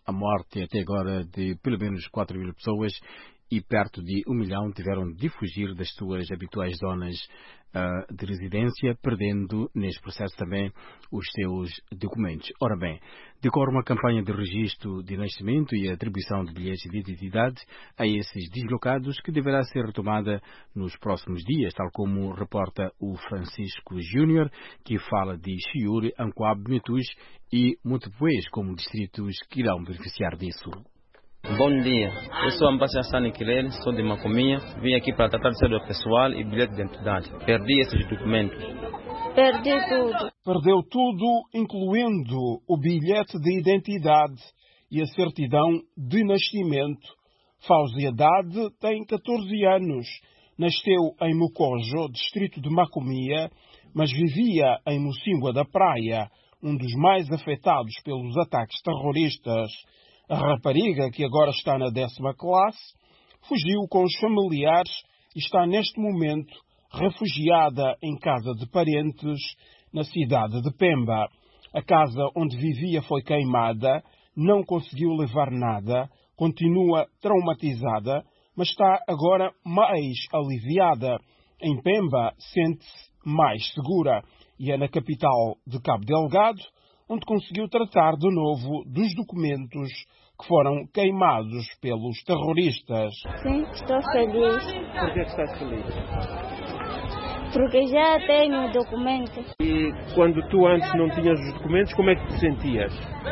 a morte até agora de pelo menos quatro mil pessoas e perto de um milhão tiveram de fugir das suas habituais zonas uh, de residência, perdendo neste processo também os seus documentos. Ora bem, decorre uma campanha de registro de nascimento e atribuição de bilhetes de identidade a esses deslocados que deverá ser retomada nos próximos dias, tal como reporta o Francisco Júnior, que fala de Chiure, Ancoab, Metus e Montepuez como distritos que irão beneficiar disso. Bom dia, eu sou Ambassador Hassani Kilele, sou de Macominha, vim aqui para tratar de cédula pessoal e bilhete de identidade. Perdi esses documentos. Perdi tudo. Perdeu tudo, incluindo o bilhete de identidade e a certidão de nascimento. Fauzi Haddad tem catorze anos, nasceu em Mocojo, distrito de Macomia, mas vivia em Mocíngua da Praia, um dos mais afetados pelos ataques terroristas. A rapariga, que agora está na décima classe, fugiu com os familiares e está neste momento refugiada em casa de parentes na cidade de Pemba. A casa onde vivia foi queimada, não conseguiu levar nada, continua traumatizada, mas está agora mais aliviada. Em Pemba sente-se mais segura e é na capital de Cabo Delgado onde conseguiu tratar de novo dos documentos que foram queimados pelos terroristas. Sim, estou feliz. Por que estás feliz? Porque já tenho o documento. E quando tu antes não tinhas os documentos, como é que te sentias?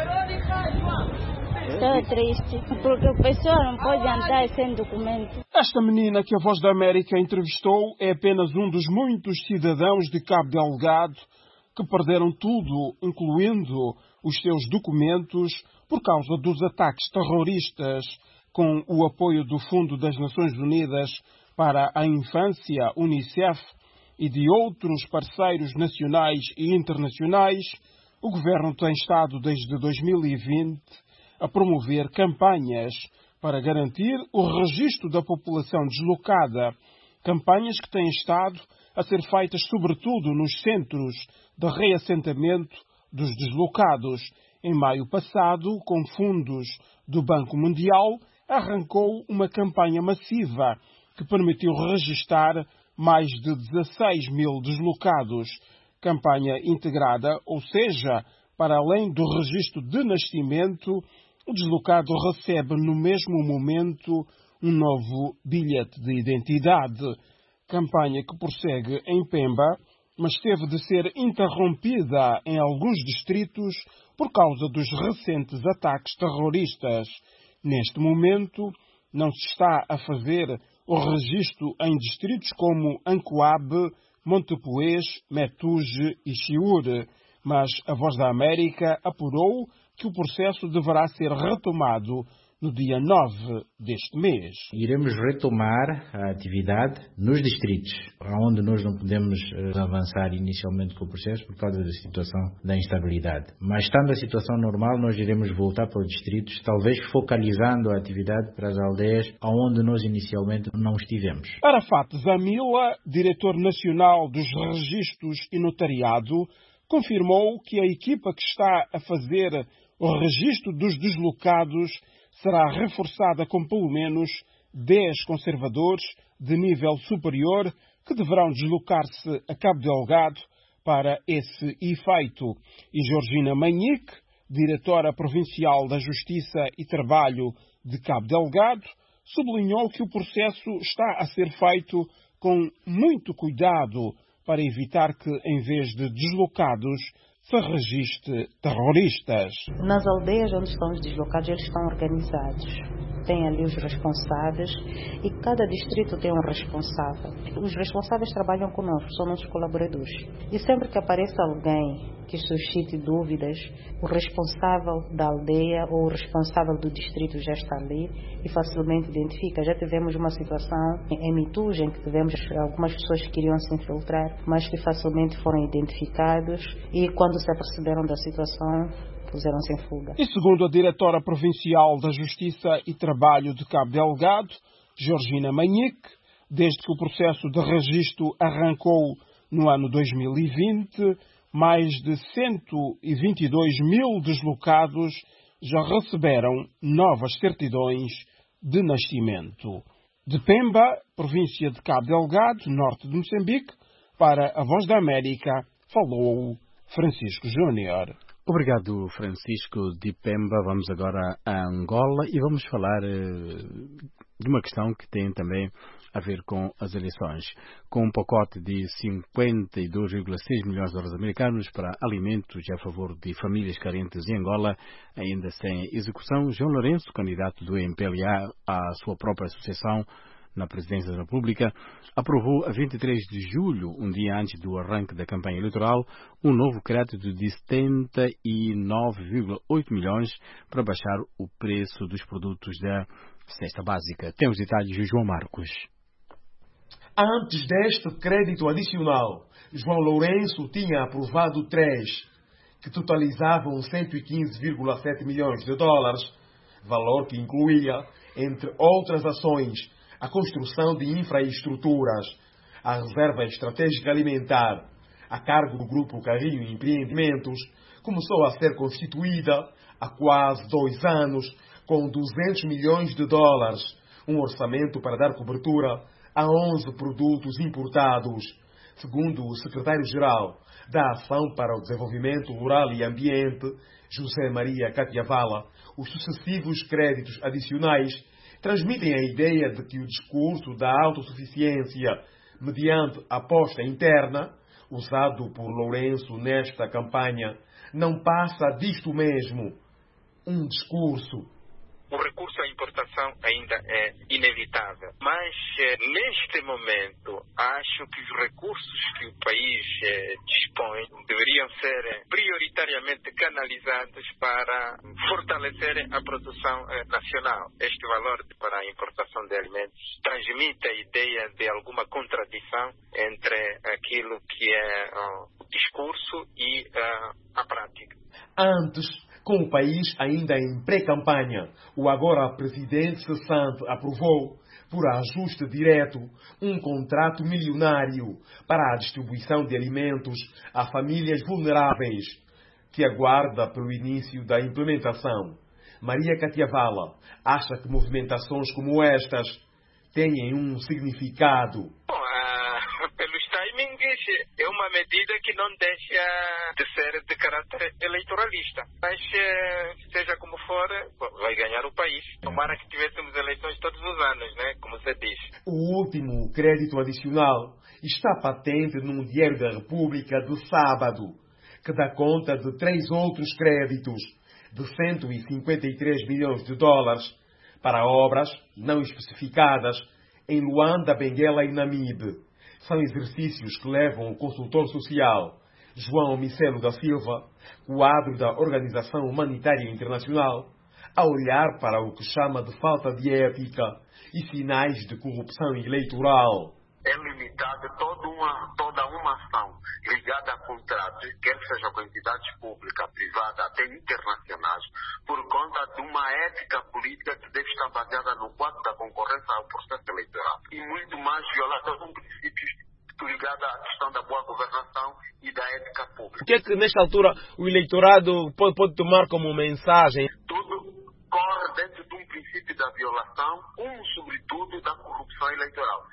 Estou triste, porque a pessoa não pode andar sem documento. Esta menina que a Voz da América entrevistou é apenas um dos muitos cidadãos de Cabo Delgado que perderam tudo, incluindo os seus documentos, por causa dos ataques terroristas. Com o apoio do Fundo das Nações Unidas para a Infância, Unicef, e de outros parceiros nacionais e internacionais, o Governo tem estado desde dois mil e vinte a promover campanhas para garantir o registro da população deslocada, campanhas que têm estado a ser feitas sobretudo nos centros de reassentamento dos deslocados. Em maio passado, com fundos do Banco Mundial, arrancou uma campanha massiva que permitiu registar mais de dezasseis mil deslocados. Campanha integrada, ou seja, para além do registro de nascimento, o deslocado recebe no mesmo momento um novo bilhete de identidade. Campanha que prossegue em Pemba, mas teve de ser interrompida em alguns distritos por causa dos recentes ataques terroristas. Neste momento, não se está a fazer o registro em distritos como Ancoab, Montepuez, Metuge e Chiure, mas a Voz da América apurou que o processo deverá ser retomado no dia nove deste mês. Iremos retomar a atividade nos distritos, onde nós não podemos avançar inicialmente com o processo por causa da situação da instabilidade. Mas estando a situação normal, nós iremos voltar para os distritos, talvez focalizando a atividade para as aldeias onde nós inicialmente não estivemos. Arafat Zamila, diretor nacional dos registros e notariado, confirmou que a equipa que está a fazer o registro dos deslocados será reforçada com pelo menos dez conservadores de nível superior que deverão deslocar-se a Cabo Delgado para esse efeito. E Georgina Manhique, diretora provincial da Justiça e Trabalho de Cabo Delgado, sublinhou que o processo está a ser feito com muito cuidado para evitar que, em vez de deslocados, se registre terroristas. Nas aldeias onde estão os deslocados, eles estão organizados. Tem ali os responsáveis e cada distrito tem um responsável. Os responsáveis trabalham conosco, são nossos colaboradores. E sempre que aparece alguém que suscite dúvidas, o responsável da aldeia ou o responsável do distrito já está ali e facilmente identifica. Já tivemos uma situação em Metuge em que tivemos algumas pessoas que queriam se infiltrar, mas que facilmente foram identificados e quando se aperceberam da situação, puseram-se em fuga. E segundo a diretora provincial da Justiça e Trabalho de Cabo Delgado, Georgina Manhique, desde que o processo de registro arrancou no ano dois mil e vinte, mais de cento e vinte e dois mil deslocados já receberam novas certidões de nascimento. De Pemba, província de Cabo Delgado, norte de Moçambique, para a Voz da América, falou Francisco Júnior. Obrigado, Francisco de Pemba. Vamos agora a Angola e vamos falar uh, de uma questão que tem também a ver com as eleições. Com um pacote de cinquenta e dois vírgula seis milhões de dólares americanos para alimentos a favor de famílias carentes em Angola, ainda sem execução, João Lourenço, candidato do M P L A à sua própria associação na Presidência da República, aprovou a vinte e três de julho, um dia antes do arranque da campanha eleitoral, um novo crédito de setenta e nove vírgula oito milhões para baixar o preço dos produtos da cesta básica. Tem os detalhes de João Marcos. Antes deste crédito adicional, João Lourenço tinha aprovado três, que totalizavam cento e quinze vírgula sete milhões de dólares, valor que incluía, entre outras ações, a construção de infraestruturas, a reserva estratégica alimentar, a cargo do Grupo Carrinho Empreendimentos, começou a ser constituída há quase dois anos com duzentos milhões de dólares, um orçamento para dar cobertura a onze produtos importados. Segundo o secretário-geral da Ação para o Desenvolvimento Rural e Ambiente, José Maria Catiavala, os sucessivos créditos adicionais transmitem a ideia de que o discurso da autossuficiência mediante aposta interna, usado por Lourenço nesta campanha, não passa disto mesmo. Um discurso. O recurso à importação ainda é inevitável, mas eh, neste momento acho que os recursos que o país eh, dispõe deveriam ser prioritariamente canalizados para fortalecer a produção eh, nacional. Este valor para a importação de alimentos transmite a ideia de alguma contradição entre aquilo que é uh, o discurso e uh, a prática. Antes, com o país ainda em pré-campanha, o agora presidente cessante aprovou, por ajuste direto, um contrato milionário para a distribuição de alimentos a famílias vulneráveis, que aguarda pelo início da implementação. Maria Catiavala acha que movimentações como estas têm um significado. É uma medida que não deixa de ser de caráter eleitoralista. Mas, seja como for, vai ganhar o país. Tomara que tivéssemos eleições todos os anos, né? Como você diz. O último crédito adicional está patente no Diário da República de sábado, que dá conta de três outros créditos de cento e cinquenta e três milhões de dólares para obras não especificadas em Luanda, Benguela e Namibe. São exercícios que levam o consultor social João Micelo da Silva, quadro da Organização Humanitária Internacional, a olhar para o que chama de falta de ética e sinais de corrupção eleitoral. É limitada toda uma, toda uma ação ligada a contratos, quer seja com entidades públicas, privadas, até internacionais, por conta de uma ética política que deve estar baseada no quadro da concorrência ao processo eleitoral. E muito mais violada de um princípio ligado à questão da boa governação e da ética pública. O que é que, nesta altura, o eleitorado pode, pode tomar como mensagem? Tudo corre dentro de um princípio da violação, um, sobretudo, da corrupção eleitoral.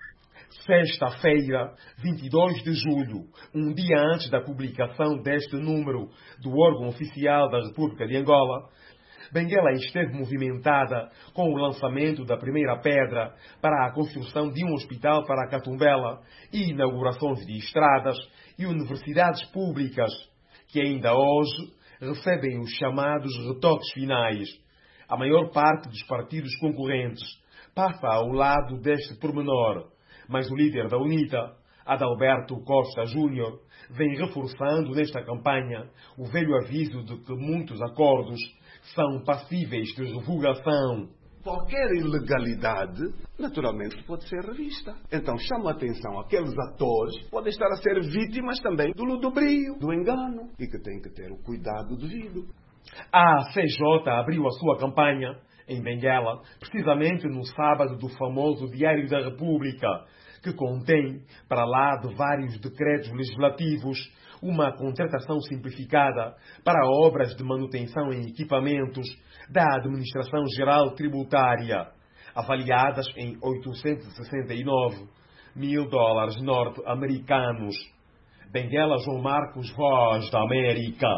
Sexta-feira, vinte e dois de julho, um dia antes da publicação deste número do órgão oficial da República de Angola, Benguela esteve movimentada com o lançamento da primeira pedra para a construção de um hospital para a Catumbela e inaugurações de estradas e universidades públicas, que ainda hoje recebem os chamados retoques finais. A maior parte dos partidos concorrentes passa ao lado deste pormenor, mas o líder da UNITA, Adalberto Costa Júnior, vem reforçando nesta campanha o velho aviso de que muitos acordos são passíveis de revogação. Qualquer ilegalidade, naturalmente, pode ser revista. Então chama a atenção aqueles atores que podem estar a ser vítimas também do ludobrio, do engano, e que têm que ter o cuidado devido. A C J abriu a sua campanha em Benguela, precisamente no sábado do famoso Diário da República, que contém, para lá de vários decretos legislativos, uma contratação simplificada para obras de manutenção em equipamentos da Administração Geral Tributária, avaliadas em oitocentos e sessenta e nove mil dólares norte-americanos. Benguela, João Marcos, Voz da América.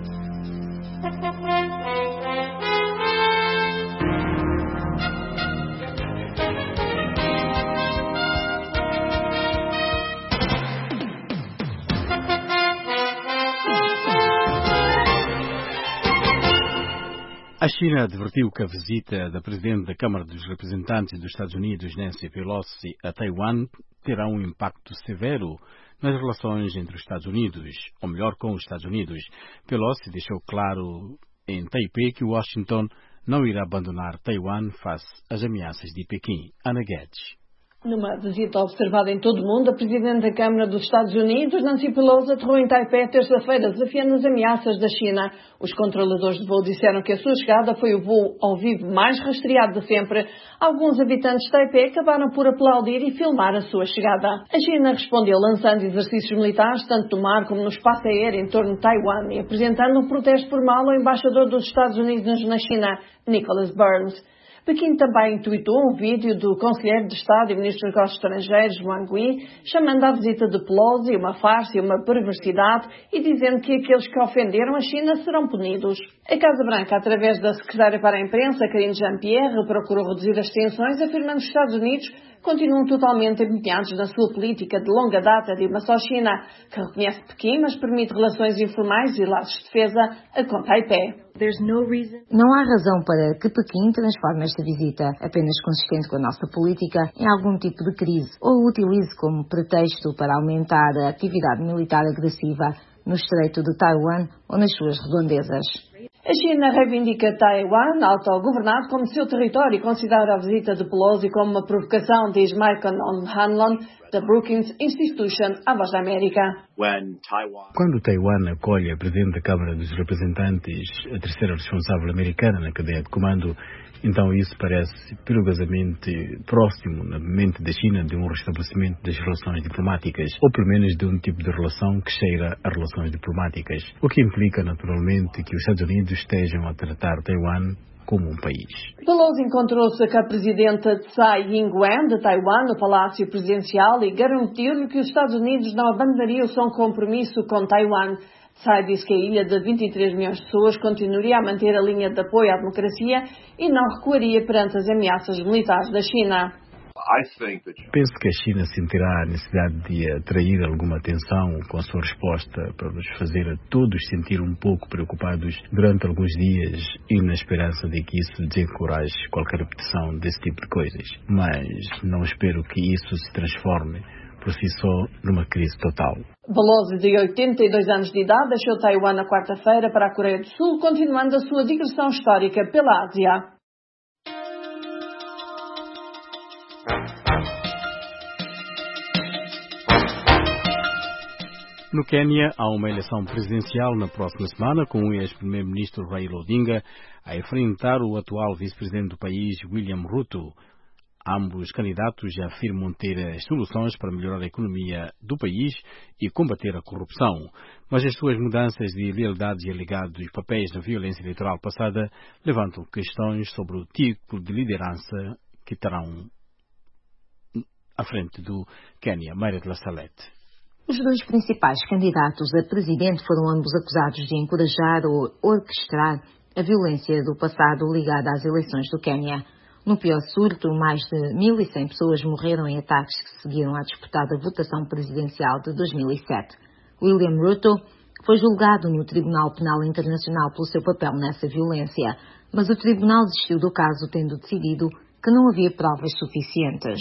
A China advertiu que a visita da Presidente da Câmara dos Representantes dos Estados Unidos, Nancy Pelosi, a Taiwan terá um impacto severo nas relações entre os Estados Unidos, ou melhor, com os Estados Unidos. Pelosi deixou claro em Taipei que Washington não irá abandonar Taiwan face às ameaças de Pequim. Ana Guedes. Numa visita observada em todo o mundo, a Presidente da Câmara dos Estados Unidos, Nancy Pelosi, aterrou em Taipei terça-feira, desafiando as ameaças da China. Os controladores de voo disseram que a sua chegada foi o voo ao vivo mais rastreado de sempre. Alguns habitantes de Taipei acabaram por aplaudir e filmar a sua chegada. A China respondeu lançando exercícios militares, tanto no mar como no espaço aéreo em torno de Taiwan, e apresentando um protesto formal ao embaixador dos Estados Unidos na China, Nicholas Burns. Pequim também tweetou um vídeo do Conselheiro de Estado e Ministro dos Negócios Estrangeiros, Wang Yi, chamando a visita de Pelosi uma farsa e uma perversidade e dizendo que aqueles que ofenderam a China serão punidos. A Casa Branca, através da secretária para a imprensa, Karine Jean-Pierre, procurou reduzir as tensões, afirmando que os Estados Unidos continuam totalmente empenhados na sua política de longa data de uma só China, que reconhece Pequim, mas permite relações informais e laços de defesa com Taipei. Não há razão para que Pequim transforme esta visita, apenas consistente com a nossa política, em algum tipo de crise, ou o utilize como pretexto para aumentar a atividade militar agressiva no Estreito de Taiwan ou nas suas redondezas. A China reivindica Taiwan, autogovernado, como seu território e considera a visita de Pelosi como uma provocação, diz Michael O'Hanlon, da Brookings Institution, à Voz da América. Quando Taiwan acolhe a Presidente da Câmara dos Representantes, a terceira responsável americana na cadeia de comando, então isso parece perigosamente próximo na mente da China de um restabelecimento das relações diplomáticas, ou pelo menos de um tipo de relação que cheira a relações diplomáticas, o que implica naturalmente que os Estados Unidos estejam a tratar Taiwan como um país. Pelosi encontrou-se com a presidenta Tsai Ing-wen de Taiwan no Palácio Presidencial e garantiu-lhe que os Estados Unidos não abandonariam o seu compromisso com Taiwan. Tsai disse que a ilha de vinte e três milhões de pessoas continuaria a manter a linha de apoio à democracia e não recuaria perante as ameaças militares da China. Penso que a China sentirá a necessidade de atrair alguma atenção com a sua resposta para nos fazer a todos sentir um pouco preocupados durante alguns dias e na esperança de que isso desencoraje qualquer repetição desse tipo de coisas. Mas não espero que isso se transforme por si só numa crise total. Pelosi, de oitenta e dois anos de idade, deixou Taiwan na quarta-feira para a Coreia do Sul, continuando a sua digressão histórica pela Ásia. No Quênia, há uma eleição presidencial na próxima semana, com o ex-primeiro-ministro Raila Odinga a enfrentar o atual vice-presidente do país, William Ruto. Ambos candidatos já afirmam ter as soluções para melhorar a economia do país e combater a corrupção. Mas as suas mudanças de lealdades e alegados papéis na violência eleitoral passada levantam questões sobre o tipo de liderança que terão à frente do Quênia. Maria de la Salette. Os dois principais candidatos a presidente foram ambos acusados de encorajar ou orquestrar a violência do passado ligada às eleições do Quênia. No pior surto, mais de mil e cem pessoas morreram em ataques que seguiram à disputada votação presidencial de dois mil e sete. William Ruto foi julgado no Tribunal Penal Internacional pelo seu papel nessa violência, mas o tribunal desistiu do caso, tendo decidido que não havia provas suficientes.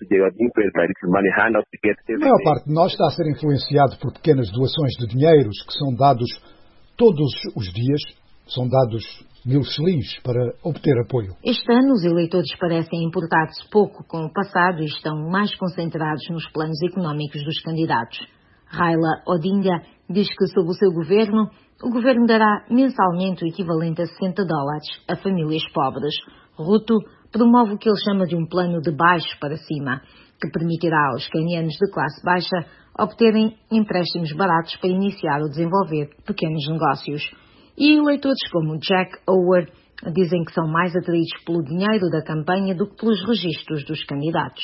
A maior parte de nós está a ser influenciado por pequenas doações de dinheiros que são dados todos os dias, são dados mil shillings para obter apoio. Este ano, os eleitores parecem importar-se pouco com o passado e estão mais concentrados nos planos económicos dos candidatos. Raila Odinga diz que, sob o seu governo, o governo dará mensalmente o equivalente a sessenta dólares a famílias pobres. Ruto promove o que ele chama de um plano de baixo para cima, que permitirá aos quenianos de classe baixa obterem empréstimos baratos para iniciar ou desenvolver pequenos negócios. E eleitores como Jack Howard dizem que são mais atraídos pelo dinheiro da campanha do que pelos registros dos candidatos.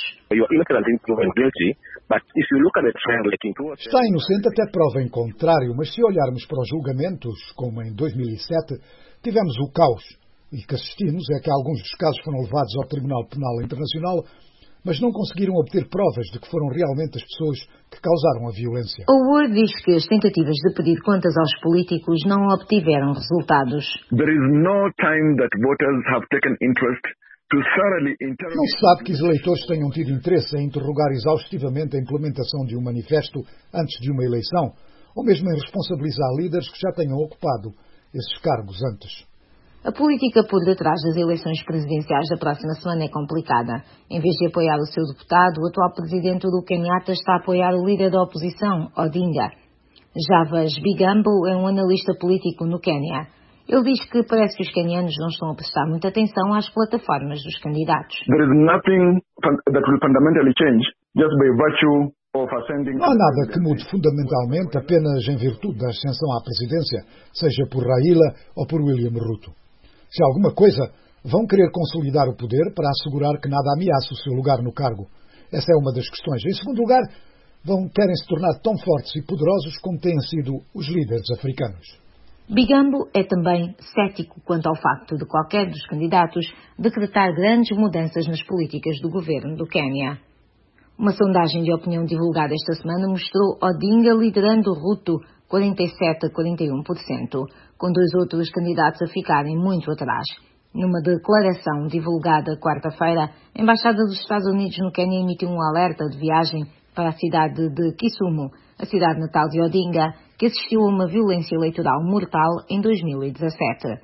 Está inocente até prova em contrário, mas se olharmos para os julgamentos, como em dois mil e sete, tivemos o caos. E que assistimos é que alguns dos casos foram levados ao Tribunal Penal Internacional, mas não conseguiram obter provas de que foram realmente as pessoas que causaram a violência. Howard diz que as tentativas de pedir contas aos políticos não obtiveram resultados. There is no time that voters have taken interest to thoroughly interrogate. Não se sabe que os eleitores tenham tido interesse em interrogar exaustivamente a implementação de um manifesto antes de uma eleição, ou mesmo em responsabilizar líderes que já tenham ocupado esses cargos antes. A política por detrás das eleições presidenciais da próxima semana é complicada. Em vez de apoiar o seu deputado, o atual presidente Uhuru Kenyatta está a apoiar o líder da oposição, Odinga. Javas Bigambo é um analista político no Quênia. Ele diz que parece que os quenianos não estão a prestar muita atenção às plataformas dos candidatos. There is nothing that will fundamentally change just by virtue of ascending. Não há nada que mude fundamentalmente apenas em virtude da ascensão à presidência, seja por Raila ou por William Ruto. Se alguma coisa, vão querer consolidar o poder para assegurar que nada ameaça o seu lugar no cargo. Essa é uma das questões. Em segundo lugar, vão querem se tornar tão fortes e poderosos como têm sido os líderes africanos. Bigambo é também cético quanto ao facto de qualquer dos candidatos decretar grandes mudanças nas políticas do governo do Quênia. Uma sondagem de opinião divulgada esta semana mostrou Odinga liderando Ruto quarenta e sete a quarenta e um por cento, com dois outros candidatos a ficarem muito atrás. Numa declaração divulgada quarta-feira, a Embaixada dos Estados Unidos no Quênia emitiu um alerta de viagem para a cidade de Kisumu, a cidade natal de Odinga, que assistiu a uma violência eleitoral mortal em dois mil e dezassete.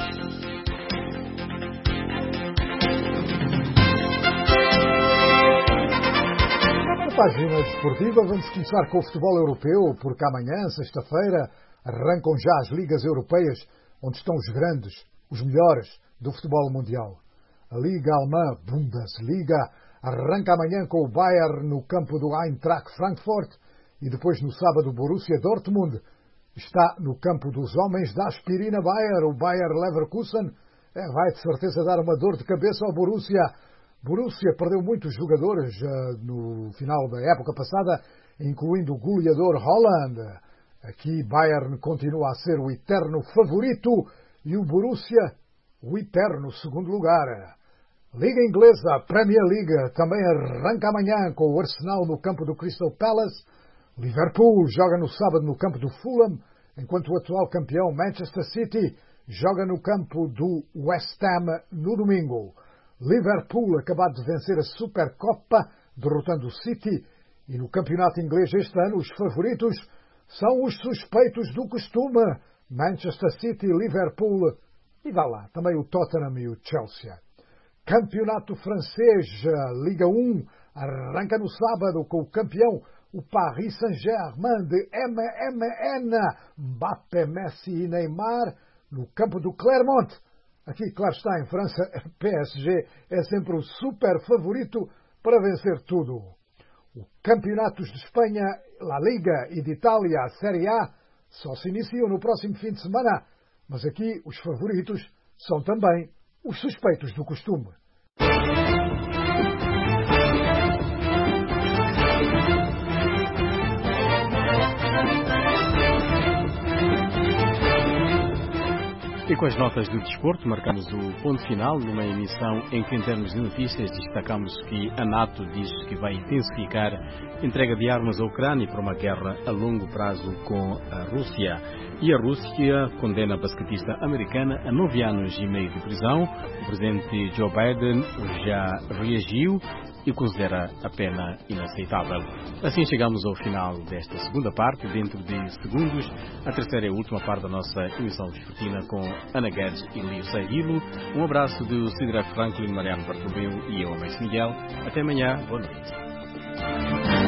Página desportiva, vamos começar com o futebol europeu, porque amanhã, sexta-feira, arrancam já as ligas europeias, onde estão os grandes, os melhores do futebol mundial. A Liga Alemã, Bundesliga, arranca amanhã com o Bayern no campo do Eintracht Frankfurt e depois no sábado o Borussia Dortmund está no campo dos homens da aspirina Bayer, o Bayer Leverkusen. É, vai de certeza dar uma dor de cabeça ao Borussia. Borussia perdeu muitos jogadores uh, no final da época passada, incluindo o goleador Haaland. Aqui Bayern continua a ser o eterno favorito e o Borussia o eterno segundo lugar. Liga Inglesa, Premier League, também arranca amanhã com o Arsenal no campo do Crystal Palace. Liverpool joga no sábado no campo do Fulham, enquanto o atual campeão Manchester City joga no campo do West Ham no domingo. Liverpool acabado de vencer a Supercopa, derrotando o City, e no campeonato inglês este ano os favoritos são os suspeitos do costume, Manchester City, Liverpool e vá lá, também o Tottenham e o Chelsea. Campeonato francês, Liga um, arranca no sábado com o campeão, o Paris Saint-Germain de M M N, Mbappé, Messi e Neymar, no campo do Clermont. Aqui, claro está, em França, o P S G é sempre o super favorito para vencer tudo. O Campeonatos de Espanha, La Liga e de Itália, a Série A, só se iniciam no próximo fim de semana, mas aqui os favoritos são também os suspeitos do costume. E com as notas do desporto, marcamos o ponto final numa emissão em que, em termos de notícias, destacamos que a NATO diz que vai intensificar a entrega de armas à Ucrânia para uma guerra a longo prazo com a Rússia. E a Rússia condena a basquetista americana a nove anos e meio de prisão. O presidente Joe Biden já reagiu e considera a pena inaceitável. Assim chegamos ao final desta segunda parte. Dentro de segundos, a terceira e última parte da nossa emissão vespertina com Ana Guedes e Lio Saguilo. Um abraço de Cidra Franklin, Mariano Bartolomeu e eu, Mestre Miguel. Até amanhã. Boa noite.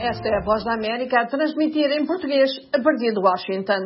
Esta é a Voz da América a transmitir em português a partir de Washington.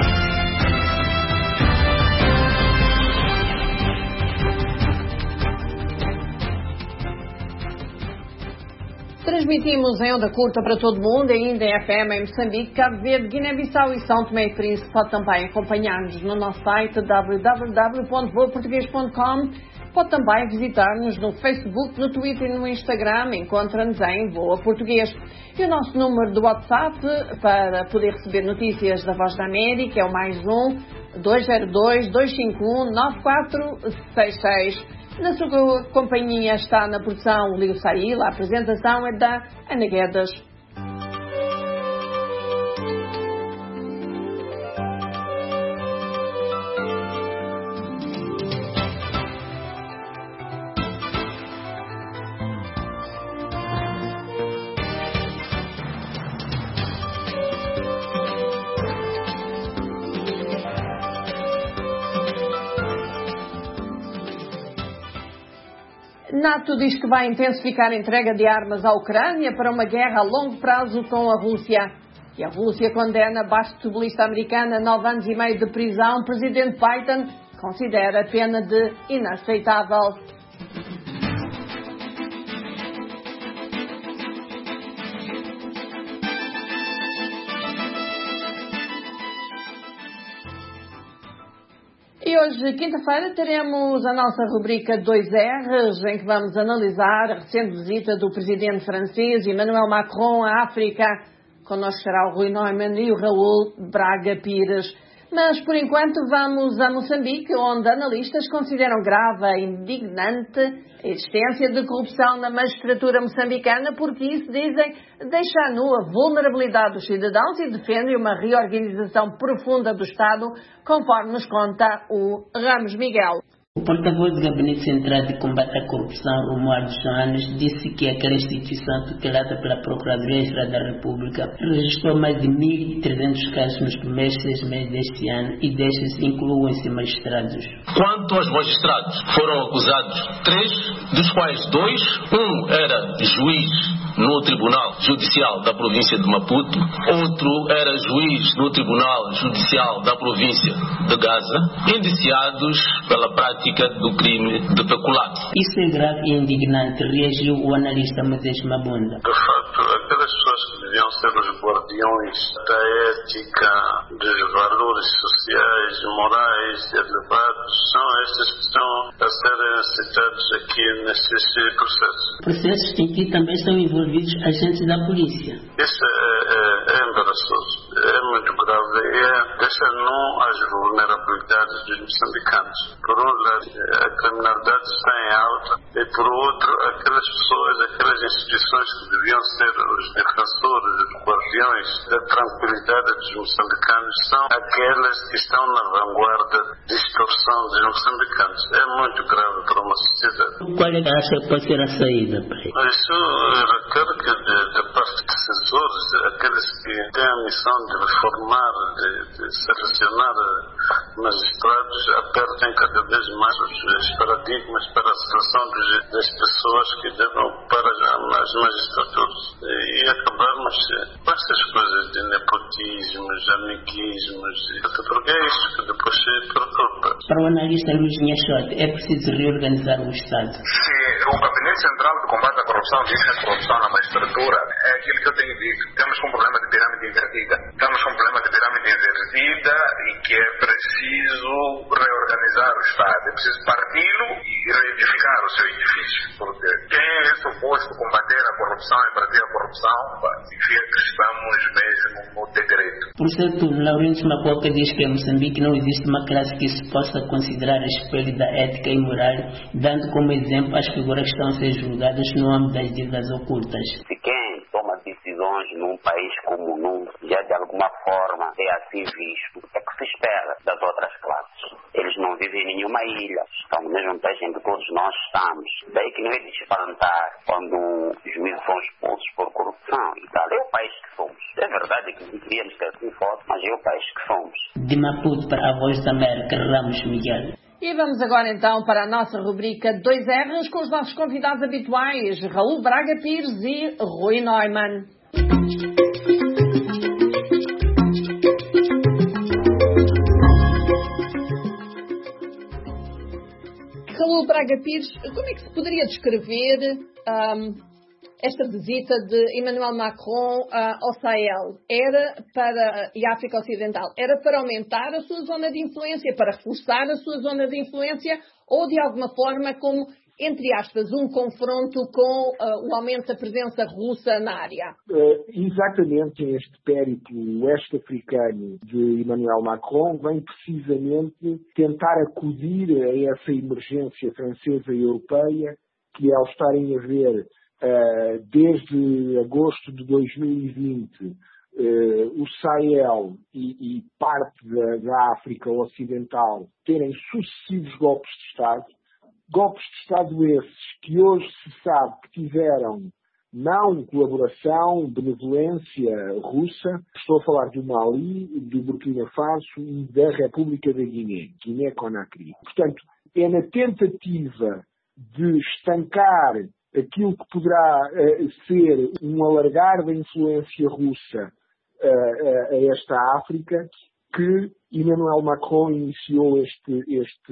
Transmitimos em onda curta para todo o mundo, ainda em F M em Moçambique, Cabo Verde, Guiné-Bissau e São Tomé e Príncipe. Pode também acompanhar-nos no nosso site w w w ponto voa português ponto com. Pode também visitar-nos no Facebook, no Twitter e no Instagram. Encontra-nos em Voa Português. E o nosso número de WhatsApp para poder receber notícias da Voz da América é o mais um dois zero dois, dois cinco um, nove quatro seis seis. Na sua companhia está na produção Leo Saíla, a apresentação é da Ana Guedes. NATO diz que vai intensificar a entrega de armas à Ucrânia para uma guerra a longo prazo com a Rússia. E a Rússia condena a basquetebolista americana a nove anos e meio de prisão. O presidente Biden considera a pena de inaceitável. E hoje, quinta-feira, teremos a nossa rubrica dois R's, em que vamos analisar a recente visita do presidente francês Emmanuel Macron à África. Connosco será o Rui Neumann e o Raul Braga Pires. Mas, por enquanto, vamos a Moçambique, onde analistas consideram grave e indignante a existência de corrupção na magistratura moçambicana, porque isso, dizem, deixa à nu a vulnerabilidade dos cidadãos e defendem uma reorganização profunda do Estado, conforme nos conta o Ramos Miguel. O porta-voz do Gabinete Central de Combate à Corrupção, Romualdo Joanes, disse que aquela instituição tutelada pela Procuradoria-Geral da República registrou mais de mil e trezentos casos nos primeiros seis meses deste ano e destes incluem-se magistrados. Quanto aos magistrados, foram acusados três, dos quais dois, um era juiz no Tribunal Judicial da província de Maputo, outro era juiz no Tribunal Judicial da província de Gaza, indiciados pela prática do crime de peculato. Isso é grave e indignante, reagiu o analista Moisés Mabunda. De facto, aquelas pessoas que deviam ser os guardiões da ética, dos valores sociais, morais elevados, são estes que estão a serem citados aqui nesses processos. Processos em que também estão envolvidos agentes da polícia. Isso é, é, é embaraçoso, é muito grave e é, deixa nu as vulnerabilidades dos moçambicanos. Por um lado, a criminalidade está em alta e, por outro, aquelas pessoas, aquelas instituições que deviam ser os defensores, os guardiões da tranquilidade dos moçambicanos são aquelas que estão na vanguarda de extorsão dos moçambicanos. É muito grave para uma sociedade. Qual é que acha que pode ser a saída para isso? Isso requer que da parte de decisores, aqueles que têm a missão de reformar, de, de selecionar magistrados, apertem cada vez mais os paradigmas para a seleção das pessoas que devem ocupar as magistraturas e acabarmos com essas coisas de nepotismos, amiguismos, porque é isso que depois se preocupa. Para o analista Luís Nhachote, é preciso reorganizar o Estado. Se o Gabinete Central de Combate à Corrupção diz que a corrupção na magistratura é aquilo que eu tenho dito. Temos um problema de pirâmide invertida. Temos um problema de pirâmide invertida e que é preciso reorganizar o Estado. É preciso parti-lo e reedificar o seu edifício. Porque quem é suposto combater a corrupção e bater a corrupção, significa que estamos mesmo no degredo. Por certo, Laurence Macoca diz que em Moçambique não existe uma classe que se possa considerar espelho da ética e moral, dando como exemplo as figuras que estão a ser julgadas no âmbito das dívidas ocultas. Se quem toma decisões num país como num, já de alguma forma é assim visto, é que se espera das outras classes. Eles não vivem em nenhuma ilha, estão no mesmo país em que todos nós estamos. Daí que não é de espantar quando os juízes são expulsos por corrupção e tal. É o país que somos. É verdade que deveríamos ter assim forte, mas é o país que somos. De Maputo para a Voz da América, Ramos Miguel. E vamos agora então para a nossa rubrica dois R's com os nossos convidados habituais, Raul Braga Pires e Rui Neumann. Raul Braga Pires, como é que se poderia descrever um, esta visita de Emmanuel Macron uh, ao Sahel? Era para, e África Ocidental, era para aumentar a sua zona de influência, para reforçar a sua zona de influência, ou de alguma forma como, entre aspas, um confronto com uh, o aumento da presença russa na área? Uh, exatamente, este périplo oeste-africano de Emmanuel Macron vem precisamente tentar acudir a essa emergência francesa e europeia que, ao estarem a ver uh, desde agosto de dois mil e vinte uh, o Sahel e, e parte da, da África Ocidental terem sucessivos golpes de Estado, golpes de Estado esses que hoje se sabe que tiveram não colaboração, benevolência russa. Estou a falar do Mali, do Burkina Faso e da República da Guiné, Guiné-Conakry. Portanto, é na tentativa de estancar aquilo que poderá uh, ser um alargar da influência russa uh, uh, a esta África que Emmanuel Macron iniciou este,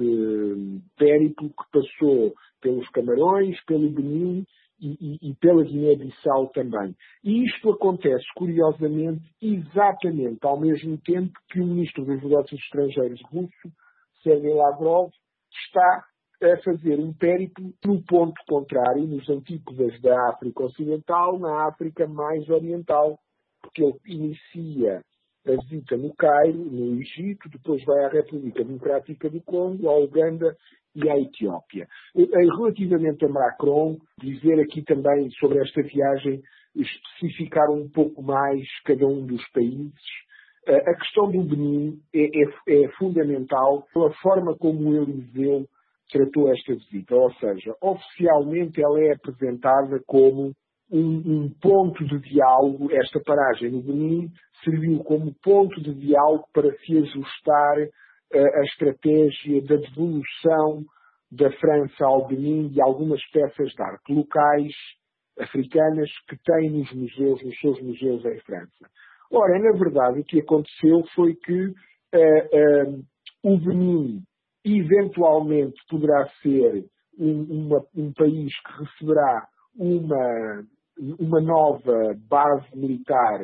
este périplo que passou pelos Camarões, pelo Benin e, e, e pela Guiné-Bissau também. E isto acontece, curiosamente, exatamente ao mesmo tempo que o Ministro dos Negócios Estrangeiros russo, Sergei Lavrov, está a fazer um périplo no ponto contrário, nos antípodas da África Ocidental, na África mais oriental, porque ele inicia a visita no Cairo, no Egito, depois vai à República Democrática do Congo, à Uganda e à Etiópia. Relativamente a Macron, dizer aqui também sobre esta viagem, especificar um pouco mais cada um dos países. A questão do Benin é, é, é fundamental pela forma como o Eliseu tratou esta visita, ou seja, oficialmente ela é apresentada como Um, um ponto de diálogo. Esta paragem no Benin serviu como ponto de diálogo para se ajustar uh, a estratégia da devolução da França ao Benin de algumas peças de arte locais africanas que têm nos museus, nos seus museus em França. Ora, na verdade, o que aconteceu foi que uh, uh, o Benin eventualmente poderá ser um, uma, um país que receberá uma uma nova base militar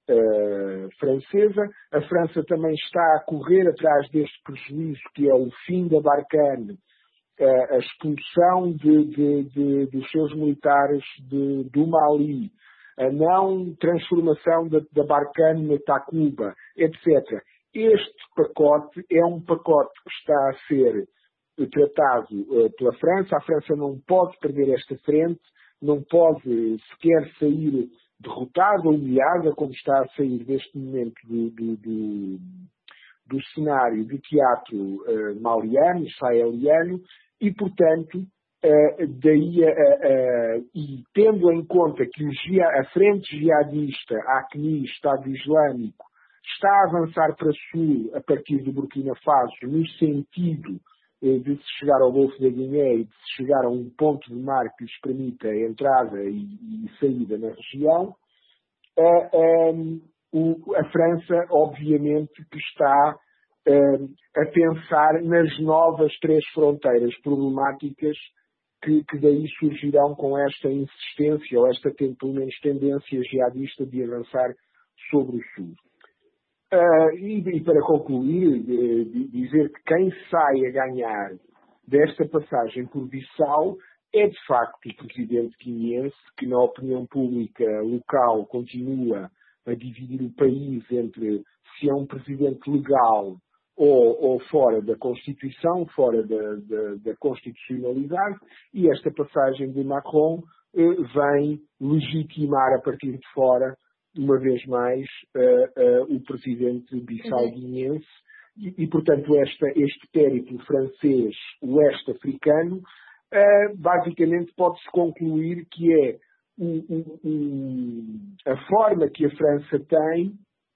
uh, francesa. A França também está a correr atrás deste prejuízo que é o fim da Barkhane, uh, a expulsão de, de, de, dos seus militares de, do Mali, a não transformação da, da Barkhane na Takuba, etcétera. Este pacote é um pacote que está a ser tratado uh, pela França. A França não pode perder esta frente, não pode sequer sair derrotada ou humilhada, como está a sair neste momento do, do, do, do cenário do teatro uh, maliano, saheliano, e, portanto, uh, daí, uh, uh, e tendo em conta que o, a frente jihadista, a AQMI, Estado Islâmico, está a avançar para sul a partir do Burkina Faso, no sentido de se chegar ao Golfo da Guiné e de se chegar a um ponto de mar que lhes permita a entrada e, e saída na região, a, a, a França, obviamente, que está a, a pensar nas novas três fronteiras problemáticas que, que daí surgirão com esta insistência, ou esta, pelo menos, tendência jihadista de avançar sobre o sul. Uh, e, e para concluir, de, de dizer que quem sai a ganhar desta passagem por Bissau é de facto o presidente guineense, que na opinião pública local continua a dividir o país entre se é um presidente legal ou, ou fora da Constituição, fora da, da, da constitucionalidade, e esta passagem de Macron uh, vem legitimar a partir de fora uma vez mais, uh, uh, o presidente bissau-guineense e, e, portanto, esta, este périplo francês oeste-africano, uh, basicamente pode-se concluir que é um, um, um, a forma que a França tem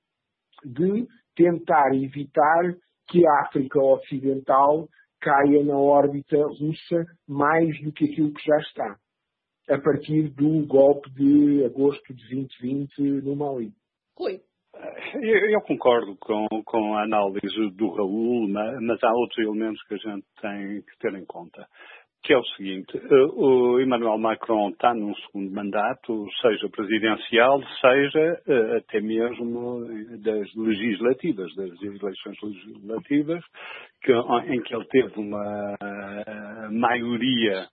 de tentar evitar que a África Ocidental caia na órbita russa mais do que aquilo que já está. a partir do golpe de agosto de vinte vinte no Mali. Rui. Eu, eu concordo com, com a análise do Raul, mas, mas há outros elementos que a gente tem que ter em conta. Que é o seguinte, o Emmanuel Macron está num segundo mandato, seja presidencial, seja até mesmo das legislativas, das eleições legislativas, que, em que ele teve uma maioria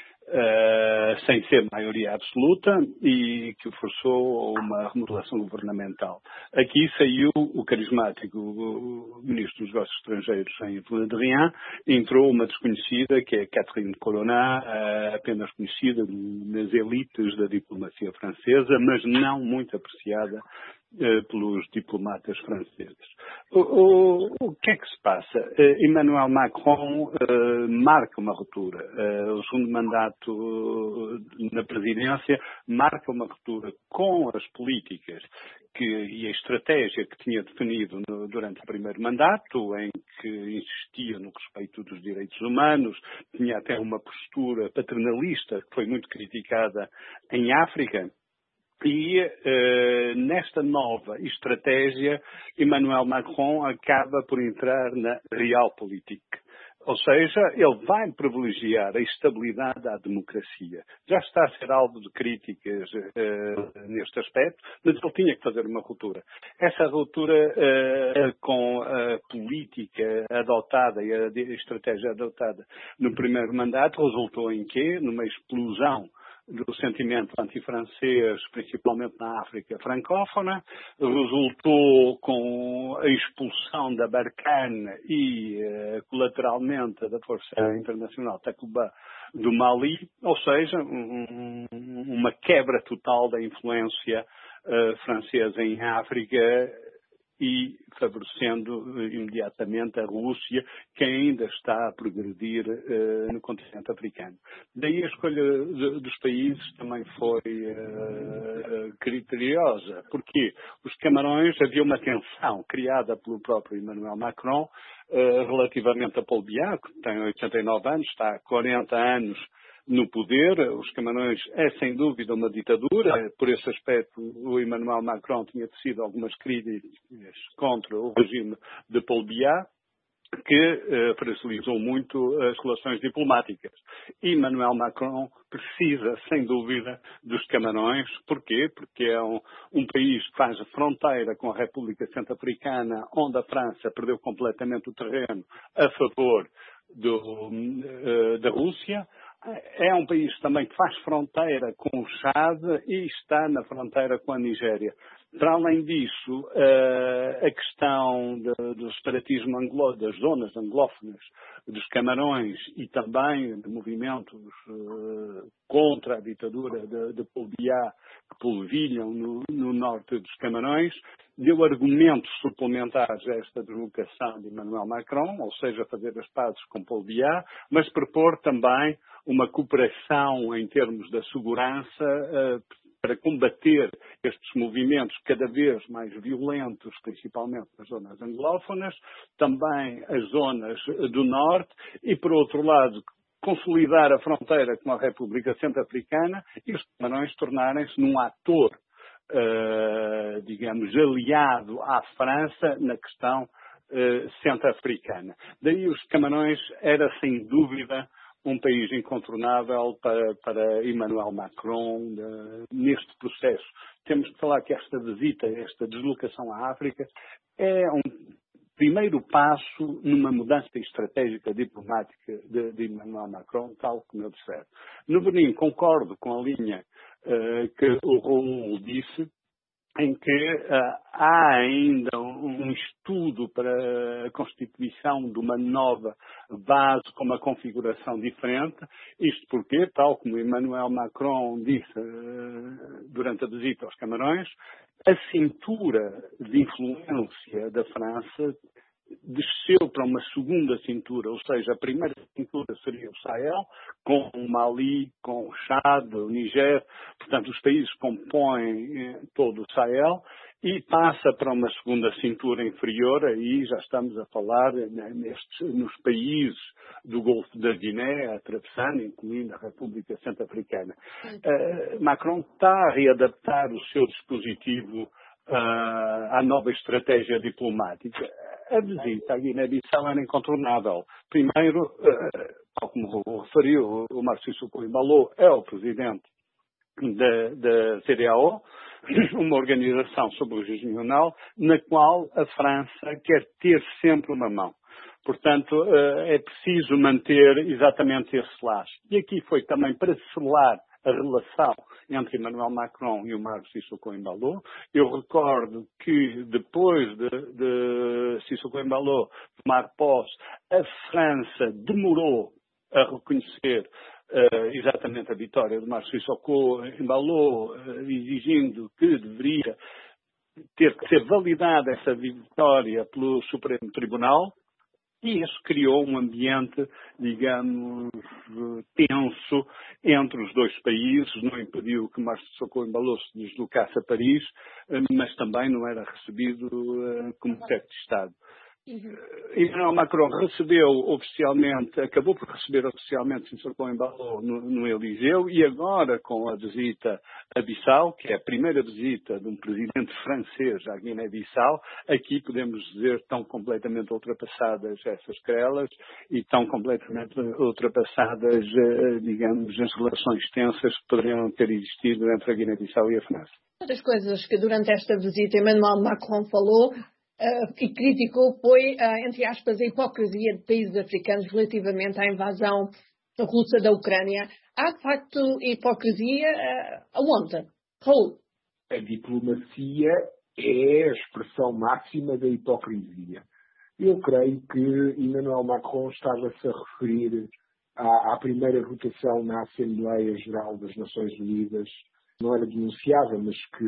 Uh, sem ser maioria absoluta e que forçou uma remodelação governamental. Aqui saiu o carismático o ministro dos Negócios Estrangeiros, Jean-Yves Le Drian, entrou uma desconhecida, que é Catherine Colonna, uh, apenas conhecida nas elites da diplomacia francesa, mas não muito apreciada Uh, pelos diplomatas franceses. O, o, o que é que se passa? Uh, Emmanuel Macron uh, marca uma ruptura. Uh, o segundo mandato uh, na presidência marca uma ruptura com as políticas que, e a estratégia que tinha definido no, durante o primeiro mandato, em que insistia no respeito dos direitos humanos, tinha até uma postura paternalista que foi muito criticada em África. E uh, nesta nova estratégia, Emmanuel Macron acaba por entrar na realpolitik. Ou seja, ele vai privilegiar a estabilidade à democracia. Já está a ser alvo de críticas uh, neste aspecto, mas ele tinha que fazer uma ruptura. Essa ruptura uh, com a política adotada e a estratégia adotada no primeiro mandato resultou em quê? Numa explosão do sentimento antifrancês, principalmente na África francófona, resultou com a expulsão da Barkhane e, eh, colateralmente, da Força Internacional Takuba do Mali, ou seja, um, uma quebra total da influência eh, francesa em África e favorecendo imediatamente a Rússia, que ainda está a progredir uh, no continente africano. Daí a escolha de, dos países também foi uh, criteriosa, porque os Camarões, havia uma tensão criada pelo próprio Emmanuel Macron uh, relativamente a Paul Biya, que tem oitenta e nove anos, está há quarenta anos no poder. Os Camarões é sem dúvida uma ditadura. Por esse aspecto, o Emmanuel Macron tinha tecido algumas críticas contra o regime de Paul Biya, que eh, fragilizou muito as relações diplomáticas. E Emmanuel Macron precisa, sem dúvida, dos Camarões. Porquê? Porque é um, um país que faz fronteira com a República Centro-Africana, onde a França perdeu completamente o terreno a favor do, uh, da Rússia. É um país também que faz fronteira com o Chad e está na fronteira com a Nigéria. Para além disso, a questão do separatismo anglo, das zonas anglófonas dos Camarões e também de movimentos contra a ditadura de, de Paul Biya que polvilham no, no norte dos Camarões, deu argumentos suplementares a esta deslocação de Emmanuel Macron, ou seja, fazer as pazes com Paul Biya, mas propor também uma cooperação em termos da segurança uh, para combater estes movimentos cada vez mais violentos, principalmente nas zonas anglófonas, também as zonas do norte e, por outro lado, consolidar a fronteira com a República Centro-Africana e os Camarões tornarem-se num ator, uh, digamos, aliado à França na questão uh, centro-africana. Daí os Camarões era, sem dúvida, um país incontornável para, para Emmanuel Macron uh, neste processo. Temos de falar que esta visita, esta deslocação à África, é um primeiro passo numa mudança estratégica diplomática de, de Emmanuel Macron, tal como eu disse. No Benin, concordo com a linha uh, que o Raul disse, em que uh, há ainda um, um estudo para a constituição de uma nova base com uma configuração diferente. Isto porque, tal como Emmanuel Macron disse uh, durante a visita aos Camarões, a cintura de influência da França desceu para uma segunda cintura, ou seja, a primeira cintura seria o Sahel, com o Mali, com o Chad, o Niger, portanto os países compõem todo o Sahel, e passa para uma segunda cintura inferior, aí já estamos a falar né, nestes, nos países do Golfo da Guiné, atravessando, incluindo a República Centro-Africana. Uh, Macron está a readaptar o seu dispositivo uh, à nova estratégia diplomática. A visita à Guiné-Bissau era incontornável. Primeiro, uh, tal como referiu o Márcio Sissoko Embaló, é o presidente da, da C D A O, uma organização subregional na qual a França quer ter sempre uma mão. Portanto, é preciso manter exatamente esse laço. E aqui foi também para selar a relação entre Emmanuel Macron e o Márcio Sissoko Embaló. Eu recordo que depois de, de Sissoko Embaló tomar posse, a França demorou a reconhecer Uh, exatamente a vitória do Márcio Sissoko Embaló, uh, exigindo que deveria ter que ser validada essa vitória pelo Supremo Tribunal, e isso criou um ambiente, digamos, tenso entre os dois países. Não impediu que Márcio Sissoko Embaló se deslocasse a Paris, uh, mas também não era recebido uh, como chefe de Estado. Uhum. Emmanuel Macron recebeu oficialmente, acabou por receber oficialmente Sissoko Embaló no, no Eliseu, e agora com a visita a Bissau, que é a primeira visita de um presidente francês à Guiné-Bissau, aqui podemos dizer estão completamente ultrapassadas essas querelas e estão completamente ultrapassadas, digamos, as relações tensas que poderiam ter existido entre a Guiné-Bissau e a França. Uma das coisas que durante esta visita Emmanuel Macron falou Uh, e criticou foi, uh, entre aspas, a hipocrisia de países africanos relativamente à invasão russa da Ucrânia. Há, de facto, hipocrisia uh, aonde? Raul? A diplomacia é a expressão máxima da hipocrisia. Eu creio que Emmanuel Macron estava-se a referir à, à primeira votação na Assembleia Geral das Nações Unidas. Não era denunciava, mas que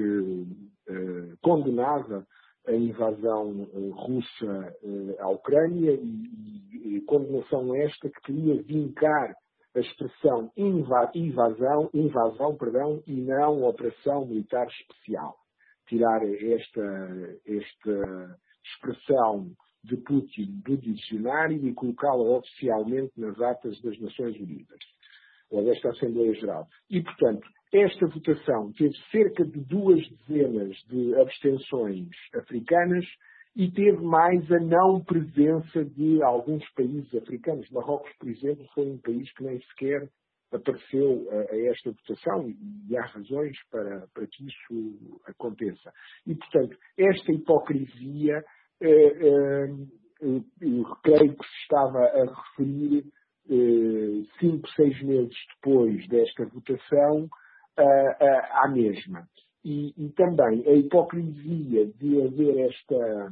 uh, condenava a invasão uh, russa uh, à Ucrânia, e, e, e condenação esta que queria vincar a expressão inva invasão, invasão perdão, e não operação militar especial. Tirar esta, esta expressão de Putin do dicionário e colocá-la oficialmente nas atas das Nações Unidas, ou desta Assembleia Geral. E, portanto, esta votação teve cerca de duas dezenas de abstenções africanas e teve mais a não presença de alguns países africanos. Marrocos, por exemplo, foi um país que nem sequer apareceu a, a esta votação, e há razões para, para que isso aconteça. E, portanto, esta hipocrisia, eh, eh, eu creio que se estava a referir eh, cinco, seis meses depois desta votação, à mesma. E, e também a hipocrisia de haver esta,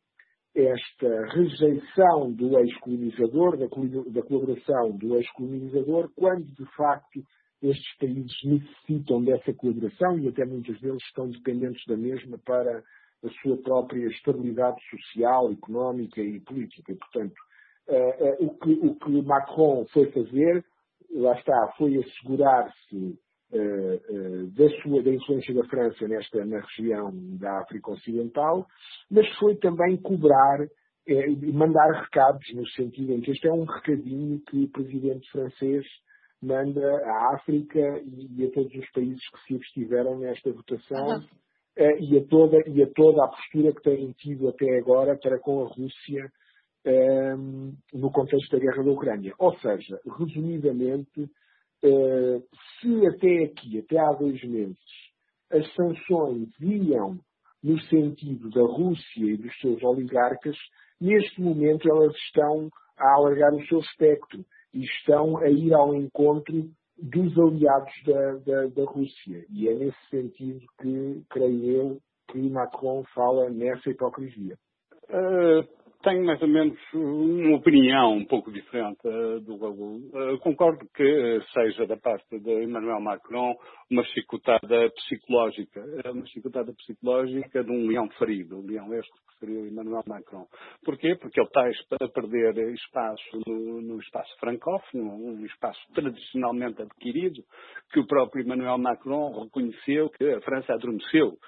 esta rejeição do ex-colonizador, da, da colaboração do ex-colonizador, quando de facto estes países necessitam dessa colaboração e até muitos deles estão dependentes da mesma para a sua própria estabilidade social, económica e política. E, portanto, uh, uh, o, que, o que Macron foi fazer, lá está, foi assegurar-se Uh, uh, da sua da influência da França nesta na região da África Ocidental, mas foi também cobrar e uh, mandar recados, no sentido em que este é um recadinho que o presidente francês manda à África e, e a todos os países que se abstiveram nesta votação, uhum. uh, e, a toda, e a toda a postura que têm tido até agora para com a Rússia um, no contexto da guerra da Ucrânia. Ou seja, resumidamente, Uh, se até aqui, até há dois meses, as sanções iam no sentido da Rússia e dos seus oligarcas, neste momento elas estão a alargar o seu espectro e estão a ir ao encontro dos aliados da, da, da Rússia. E é nesse sentido que, creio eu, que Macron fala nessa hipocrisia. Uh, tenho mais ou menos uma opinião um pouco diferente uh, do Raul. Uh, concordo que uh, seja da parte de Emmanuel Macron uma chicotada psicológica, uma chicotada psicológica de um leão ferido, o leão este que referiu Emmanuel Macron. Porquê? Porque ele está a perder espaço no, no espaço francófono, um espaço tradicionalmente adquirido, que o próprio Emmanuel Macron reconheceu que a França adormeceu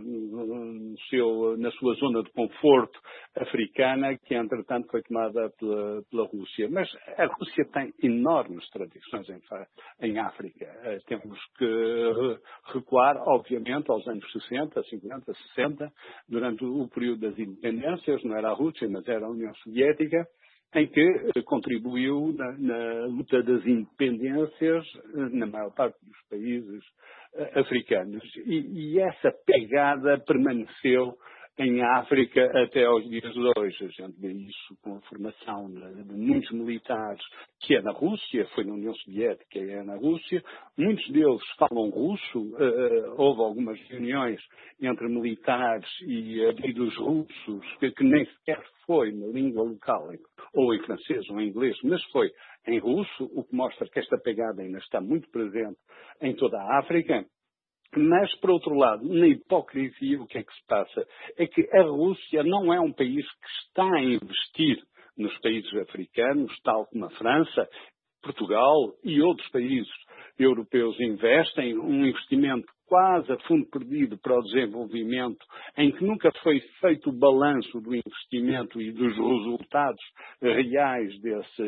no seu, na sua zona de conforto africana, que entretanto foi tomada pela, pela Rússia. Mas a Rússia tem enormes tradições em, em África. Temos que recuar, obviamente, aos anos sessenta, cinquenta, sessenta, durante o período das independências, não era a Rússia, mas era a União Soviética, em que contribuiu na, na luta das independências na maior parte dos países africanos. E, e essa pegada permaneceu em África até aos dias de hoje. A gente vê isso com a formação de, de muitos militares, que é na Rússia, foi na União Soviética e é na Rússia. Muitos deles falam russo. Uh, houve algumas reuniões entre militares e uh, russos, que, que nem sequer foi na língua local, ou em francês ou em inglês, mas foi em russo, o que mostra que esta pegada ainda está muito presente em toda a África. Mas, por outro lado, na hipocrisia, o que é que se passa? É que a Rússia não é um país que está a investir nos países africanos, tal como a França, Portugal e outros países europeus investem, um investimento quase a fundo perdido para o desenvolvimento, em que nunca foi feito o balanço do investimento e dos resultados reais desse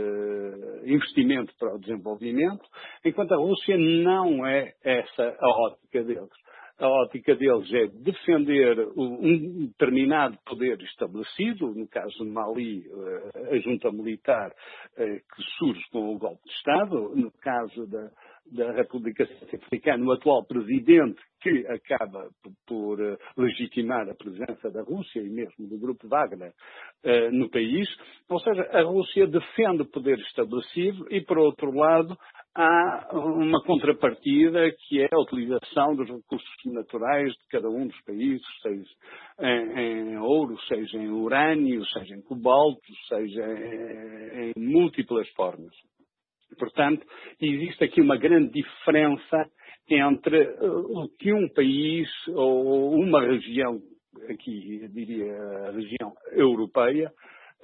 uh, investimento para o desenvolvimento, enquanto a Rússia não é essa a ótica deles. A ótica deles é defender um determinado poder estabelecido, no caso de Mali, a junta militar que surge com o golpe de Estado, no caso da, da República Centro-Africana, o atual presidente que acaba por legitimar a presença da Rússia e mesmo do grupo Wagner no país. Ou seja, a Rússia defende o poder estabelecido e, por outro lado, há uma contrapartida que é a utilização dos recursos naturais de cada um dos países, seja em, em ouro, seja em urânio, seja em cobalto, seja em, em múltiplas formas. Portanto, existe aqui uma grande diferença entre o que um país ou uma região, aqui eu diria a região europeia,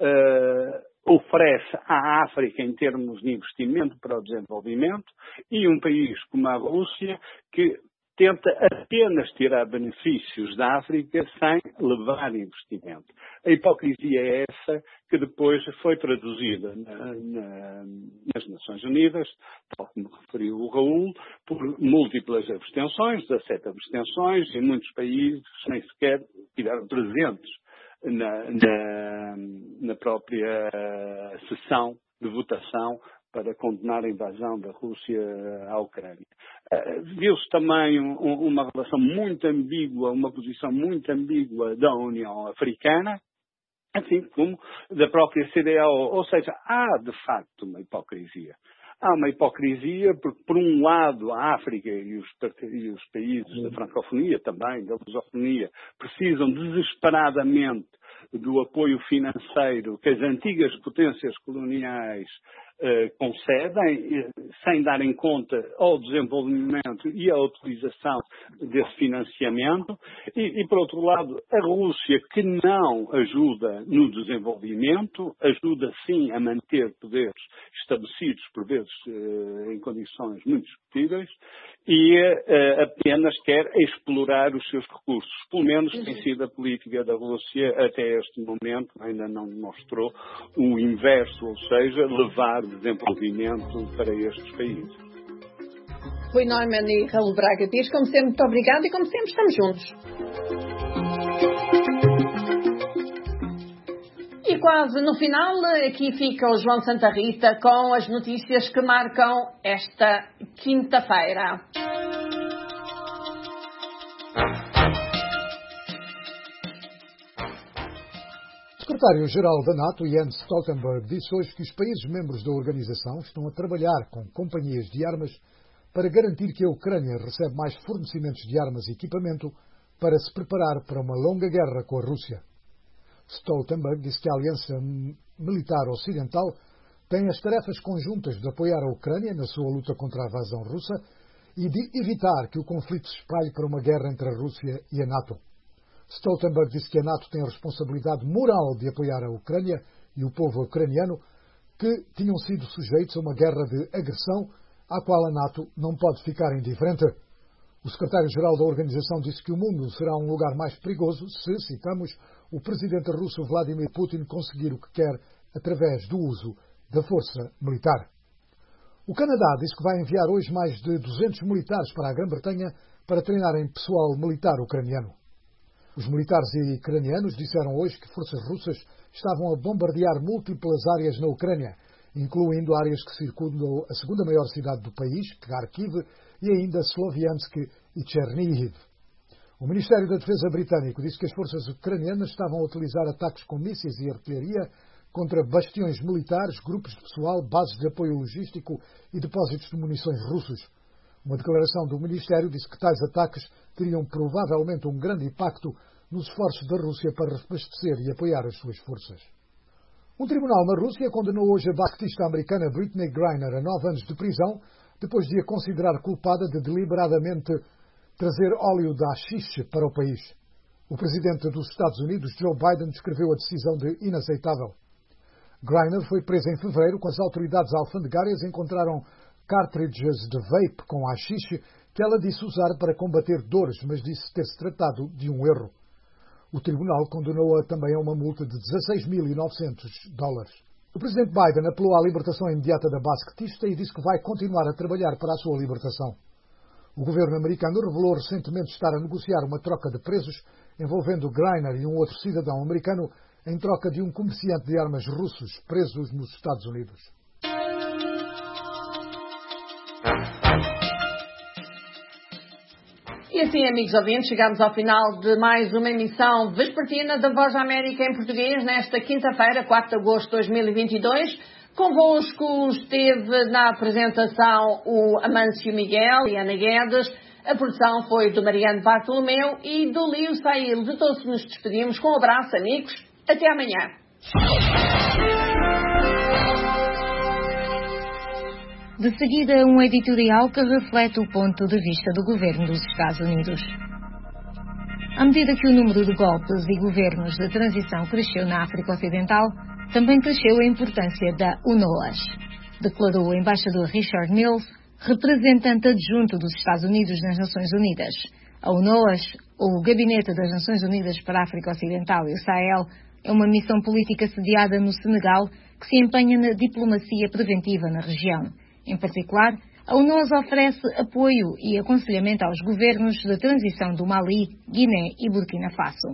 uh, oferece à África em termos de investimento para o desenvolvimento e um país como a Rússia que tenta apenas tirar benefícios da África sem levar investimento. A hipocrisia é essa que depois foi traduzida na, na, nas Nações Unidas, tal como referiu o Raul, por múltiplas abstenções, dezassete abstenções, e muitos países nem sequer estiveram presentes na, na, na própria sessão de votação para condenar a invasão da Rússia à Ucrânia. Uh, viu-se também um, uma relação muito ambígua, uma posição muito ambígua da União Africana, assim como da própria C D A O. Ou seja, há de facto uma hipocrisia. Há uma hipocrisia porque, por um lado, a África e os, e os países da francofonia também, da lusofonia, precisam desesperadamente do apoio financeiro que as antigas potências coloniais eh, concedem, eh, sem dar em conta ao desenvolvimento e à utilização desse financiamento. E, e, por outro lado, a Rússia, que não ajuda no desenvolvimento, ajuda sim a manter poderes estabelecidos, por vezes eh, em condições muito discutíveis, e eh, apenas quer explorar os seus recursos. Pelo menos tem sido a política da Rússia até este momento, ainda não mostrou o inverso, ou seja, levar o desenvolvimento para estes países. Rui Neumann e Raul Braga Pires, como sempre, muito obrigado e como sempre estamos juntos. E quase no final, aqui fica o João Santa Rita com as notícias que marcam esta quinta-feira. O secretário-geral da NATO, Jens Stoltenberg, disse hoje que os países membros da organização estão a trabalhar com companhias de armas para garantir que a Ucrânia recebe mais fornecimentos de armas e equipamento para se preparar para uma longa guerra com a Rússia. Stoltenberg disse que a Aliança Militar Ocidental tem as tarefas conjuntas de apoiar a Ucrânia na sua luta contra a invasão russa e de evitar que o conflito se espalhe para uma guerra entre a Rússia e a NATO. Stoltenberg disse que a NATO tem a responsabilidade moral de apoiar a Ucrânia e o povo ucraniano, que tinham sido sujeitos a uma guerra de agressão à qual a NATO não pode ficar indiferente. O secretário-geral da organização disse que o mundo será um lugar mais perigoso se, citamos, o presidente russo Vladimir Putin conseguir o que quer através do uso da força militar. O Canadá disse que vai enviar hoje mais de duzentos militares para a Grã-Bretanha para treinarem pessoal militar ucraniano. Os militares ucranianos disseram hoje que forças russas estavam a bombardear múltiplas áreas na Ucrânia, incluindo áreas que circundam a segunda maior cidade do país, Kharkiv, e ainda Sloviansk e Chernihiv. O Ministério da Defesa britânico disse que as forças ucranianas estavam a utilizar ataques com mísseis e artilharia contra bastiões militares, grupos de pessoal, bases de apoio logístico e depósitos de munições russos. Uma declaração do Ministério disse que tais ataques teriam provavelmente um grande impacto nos esforços da Rússia para reabastecer e apoiar as suas forças. Um tribunal na Rússia condenou hoje a basquetista americana Brittney Griner a nove anos de prisão, depois de a considerar culpada de deliberadamente trazer óleo de haxixe para o país. O presidente dos Estados Unidos, Joe Biden, descreveu a decisão de inaceitável. Griner foi presa em fevereiro quando as autoridades alfandegárias encontraram cartridges de vape com haxixe que ela disse usar para combater dores, mas disse ter-se tratado de um erro. O tribunal condenou-a também a uma multa de dezasseis mil e novecentos dólares. O presidente Biden apelou à libertação imediata da basquetista e disse que vai continuar a trabalhar para a sua libertação. O governo americano revelou recentemente estar a negociar uma troca de presos envolvendo Griner e um outro cidadão americano em troca de um comerciante de armas russos presos nos Estados Unidos. E assim, amigos ouvintes, chegamos ao final de mais uma emissão vespertina da Voz da América em português, nesta quinta-feira, quatro de agosto de dois mil e vinte e dois. Convosco esteve na apresentação o Amâncio Miguel e Ana Guedes. A produção foi do Mariano Bartolomeu e do Lio Sail. De todos nos despedimos com um abraço, amigos. Até amanhã. De seguida, um editorial que reflete o ponto de vista do governo dos Estados Unidos. À medida que o número de golpes e governos de transição cresceu na África Ocidental, também cresceu a importância da UNOAS, declarou o embaixador Richard Mills, representante adjunto dos Estados Unidos nas Nações Unidas. A UNOAS, ou o Gabinete das Nações Unidas para a África Ocidental e o Sahel, é uma missão política sediada no Senegal que se empenha na diplomacia preventiva na região. Em particular, a UNOAS oferece apoio e aconselhamento aos governos de transição do Mali, Guiné e Burkina Faso.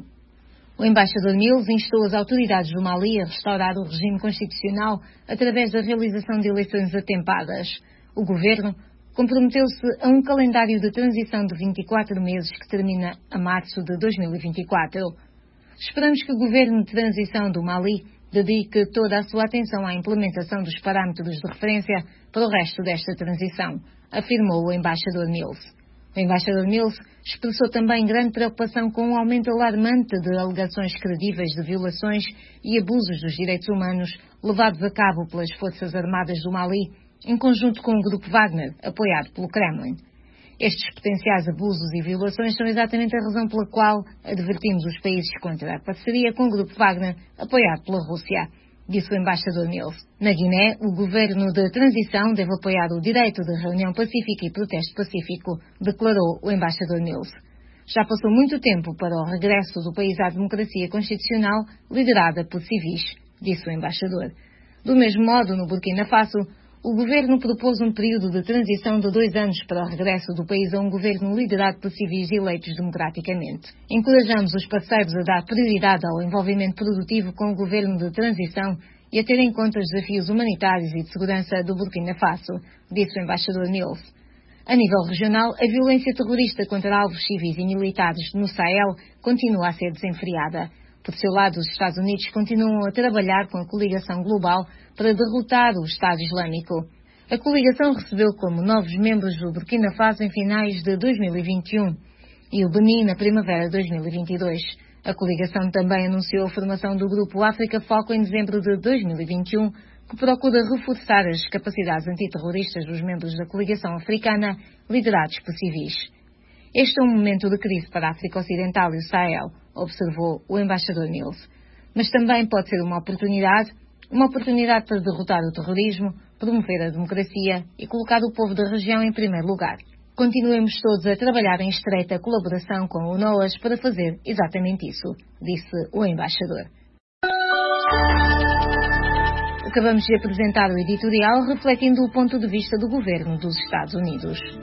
O embaixador Mills instou as autoridades do Mali a restaurar o regime constitucional através da realização de eleições atempadas. O governo comprometeu-se a um calendário de transição de vinte e quatro meses que termina a março de dois mil e vinte e quatro. Esperamos que o governo de transição do Mali dedique toda a sua atenção à implementação dos parâmetros de referência para o resto desta transição, afirmou o embaixador Mills. O embaixador Mills expressou também grande preocupação com um aumento alarmante de alegações credíveis de violações e abusos dos direitos humanos levados a cabo pelas Forças Armadas do Mali, em conjunto com o Grupo Wagner, apoiado pelo Kremlin. Estes potenciais abusos e violações são exatamente a razão pela qual advertimos os países contra a parceria com o Grupo Wagner, apoiado pela Rússia, disse o embaixador Mills. Na Guiné, o governo de transição deve apoiar o direito de reunião pacífica e protesto pacífico, declarou o embaixador Mills. Já passou muito tempo para o regresso do país à democracia constitucional liderada por civis, disse o embaixador. Do mesmo modo, no Burkina Faso, o governo propôs um período de transição de dois anos para o regresso do país a um governo liderado por civis eleitos democraticamente. Encorajamos os parceiros a dar prioridade ao envolvimento produtivo com o governo de transição e a ter em conta os desafios humanitários e de segurança do Burkina Faso, disse o embaixador Mills. A nível regional, a violência terrorista contra alvos civis e militares no Sahel continua a ser desenfreada. Por seu lado, os Estados Unidos continuam a trabalhar com a coligação global para derrotar o Estado Islâmico. A coligação recebeu como novos membros o Burkina Faso em finais de dois mil e vinte e um e o Benin na primavera de dois mil e vinte e dois. A coligação também anunciou a formação do Grupo África Foco em dezembro de dois mil e vinte e um, que procura reforçar as capacidades antiterroristas dos membros da coligação africana, liderados por civis. Este é um momento de crise para a África Ocidental e o Sahel, observou o embaixador Mills. Mas também pode ser uma oportunidade, uma oportunidade para derrotar o terrorismo, promover a democracia e colocar o povo da região em primeiro lugar. Continuemos todos a trabalhar em estreita colaboração com o NOAS para fazer exatamente isso, disse o embaixador. Acabamos de apresentar o editorial refletindo o ponto de vista do governo dos Estados Unidos.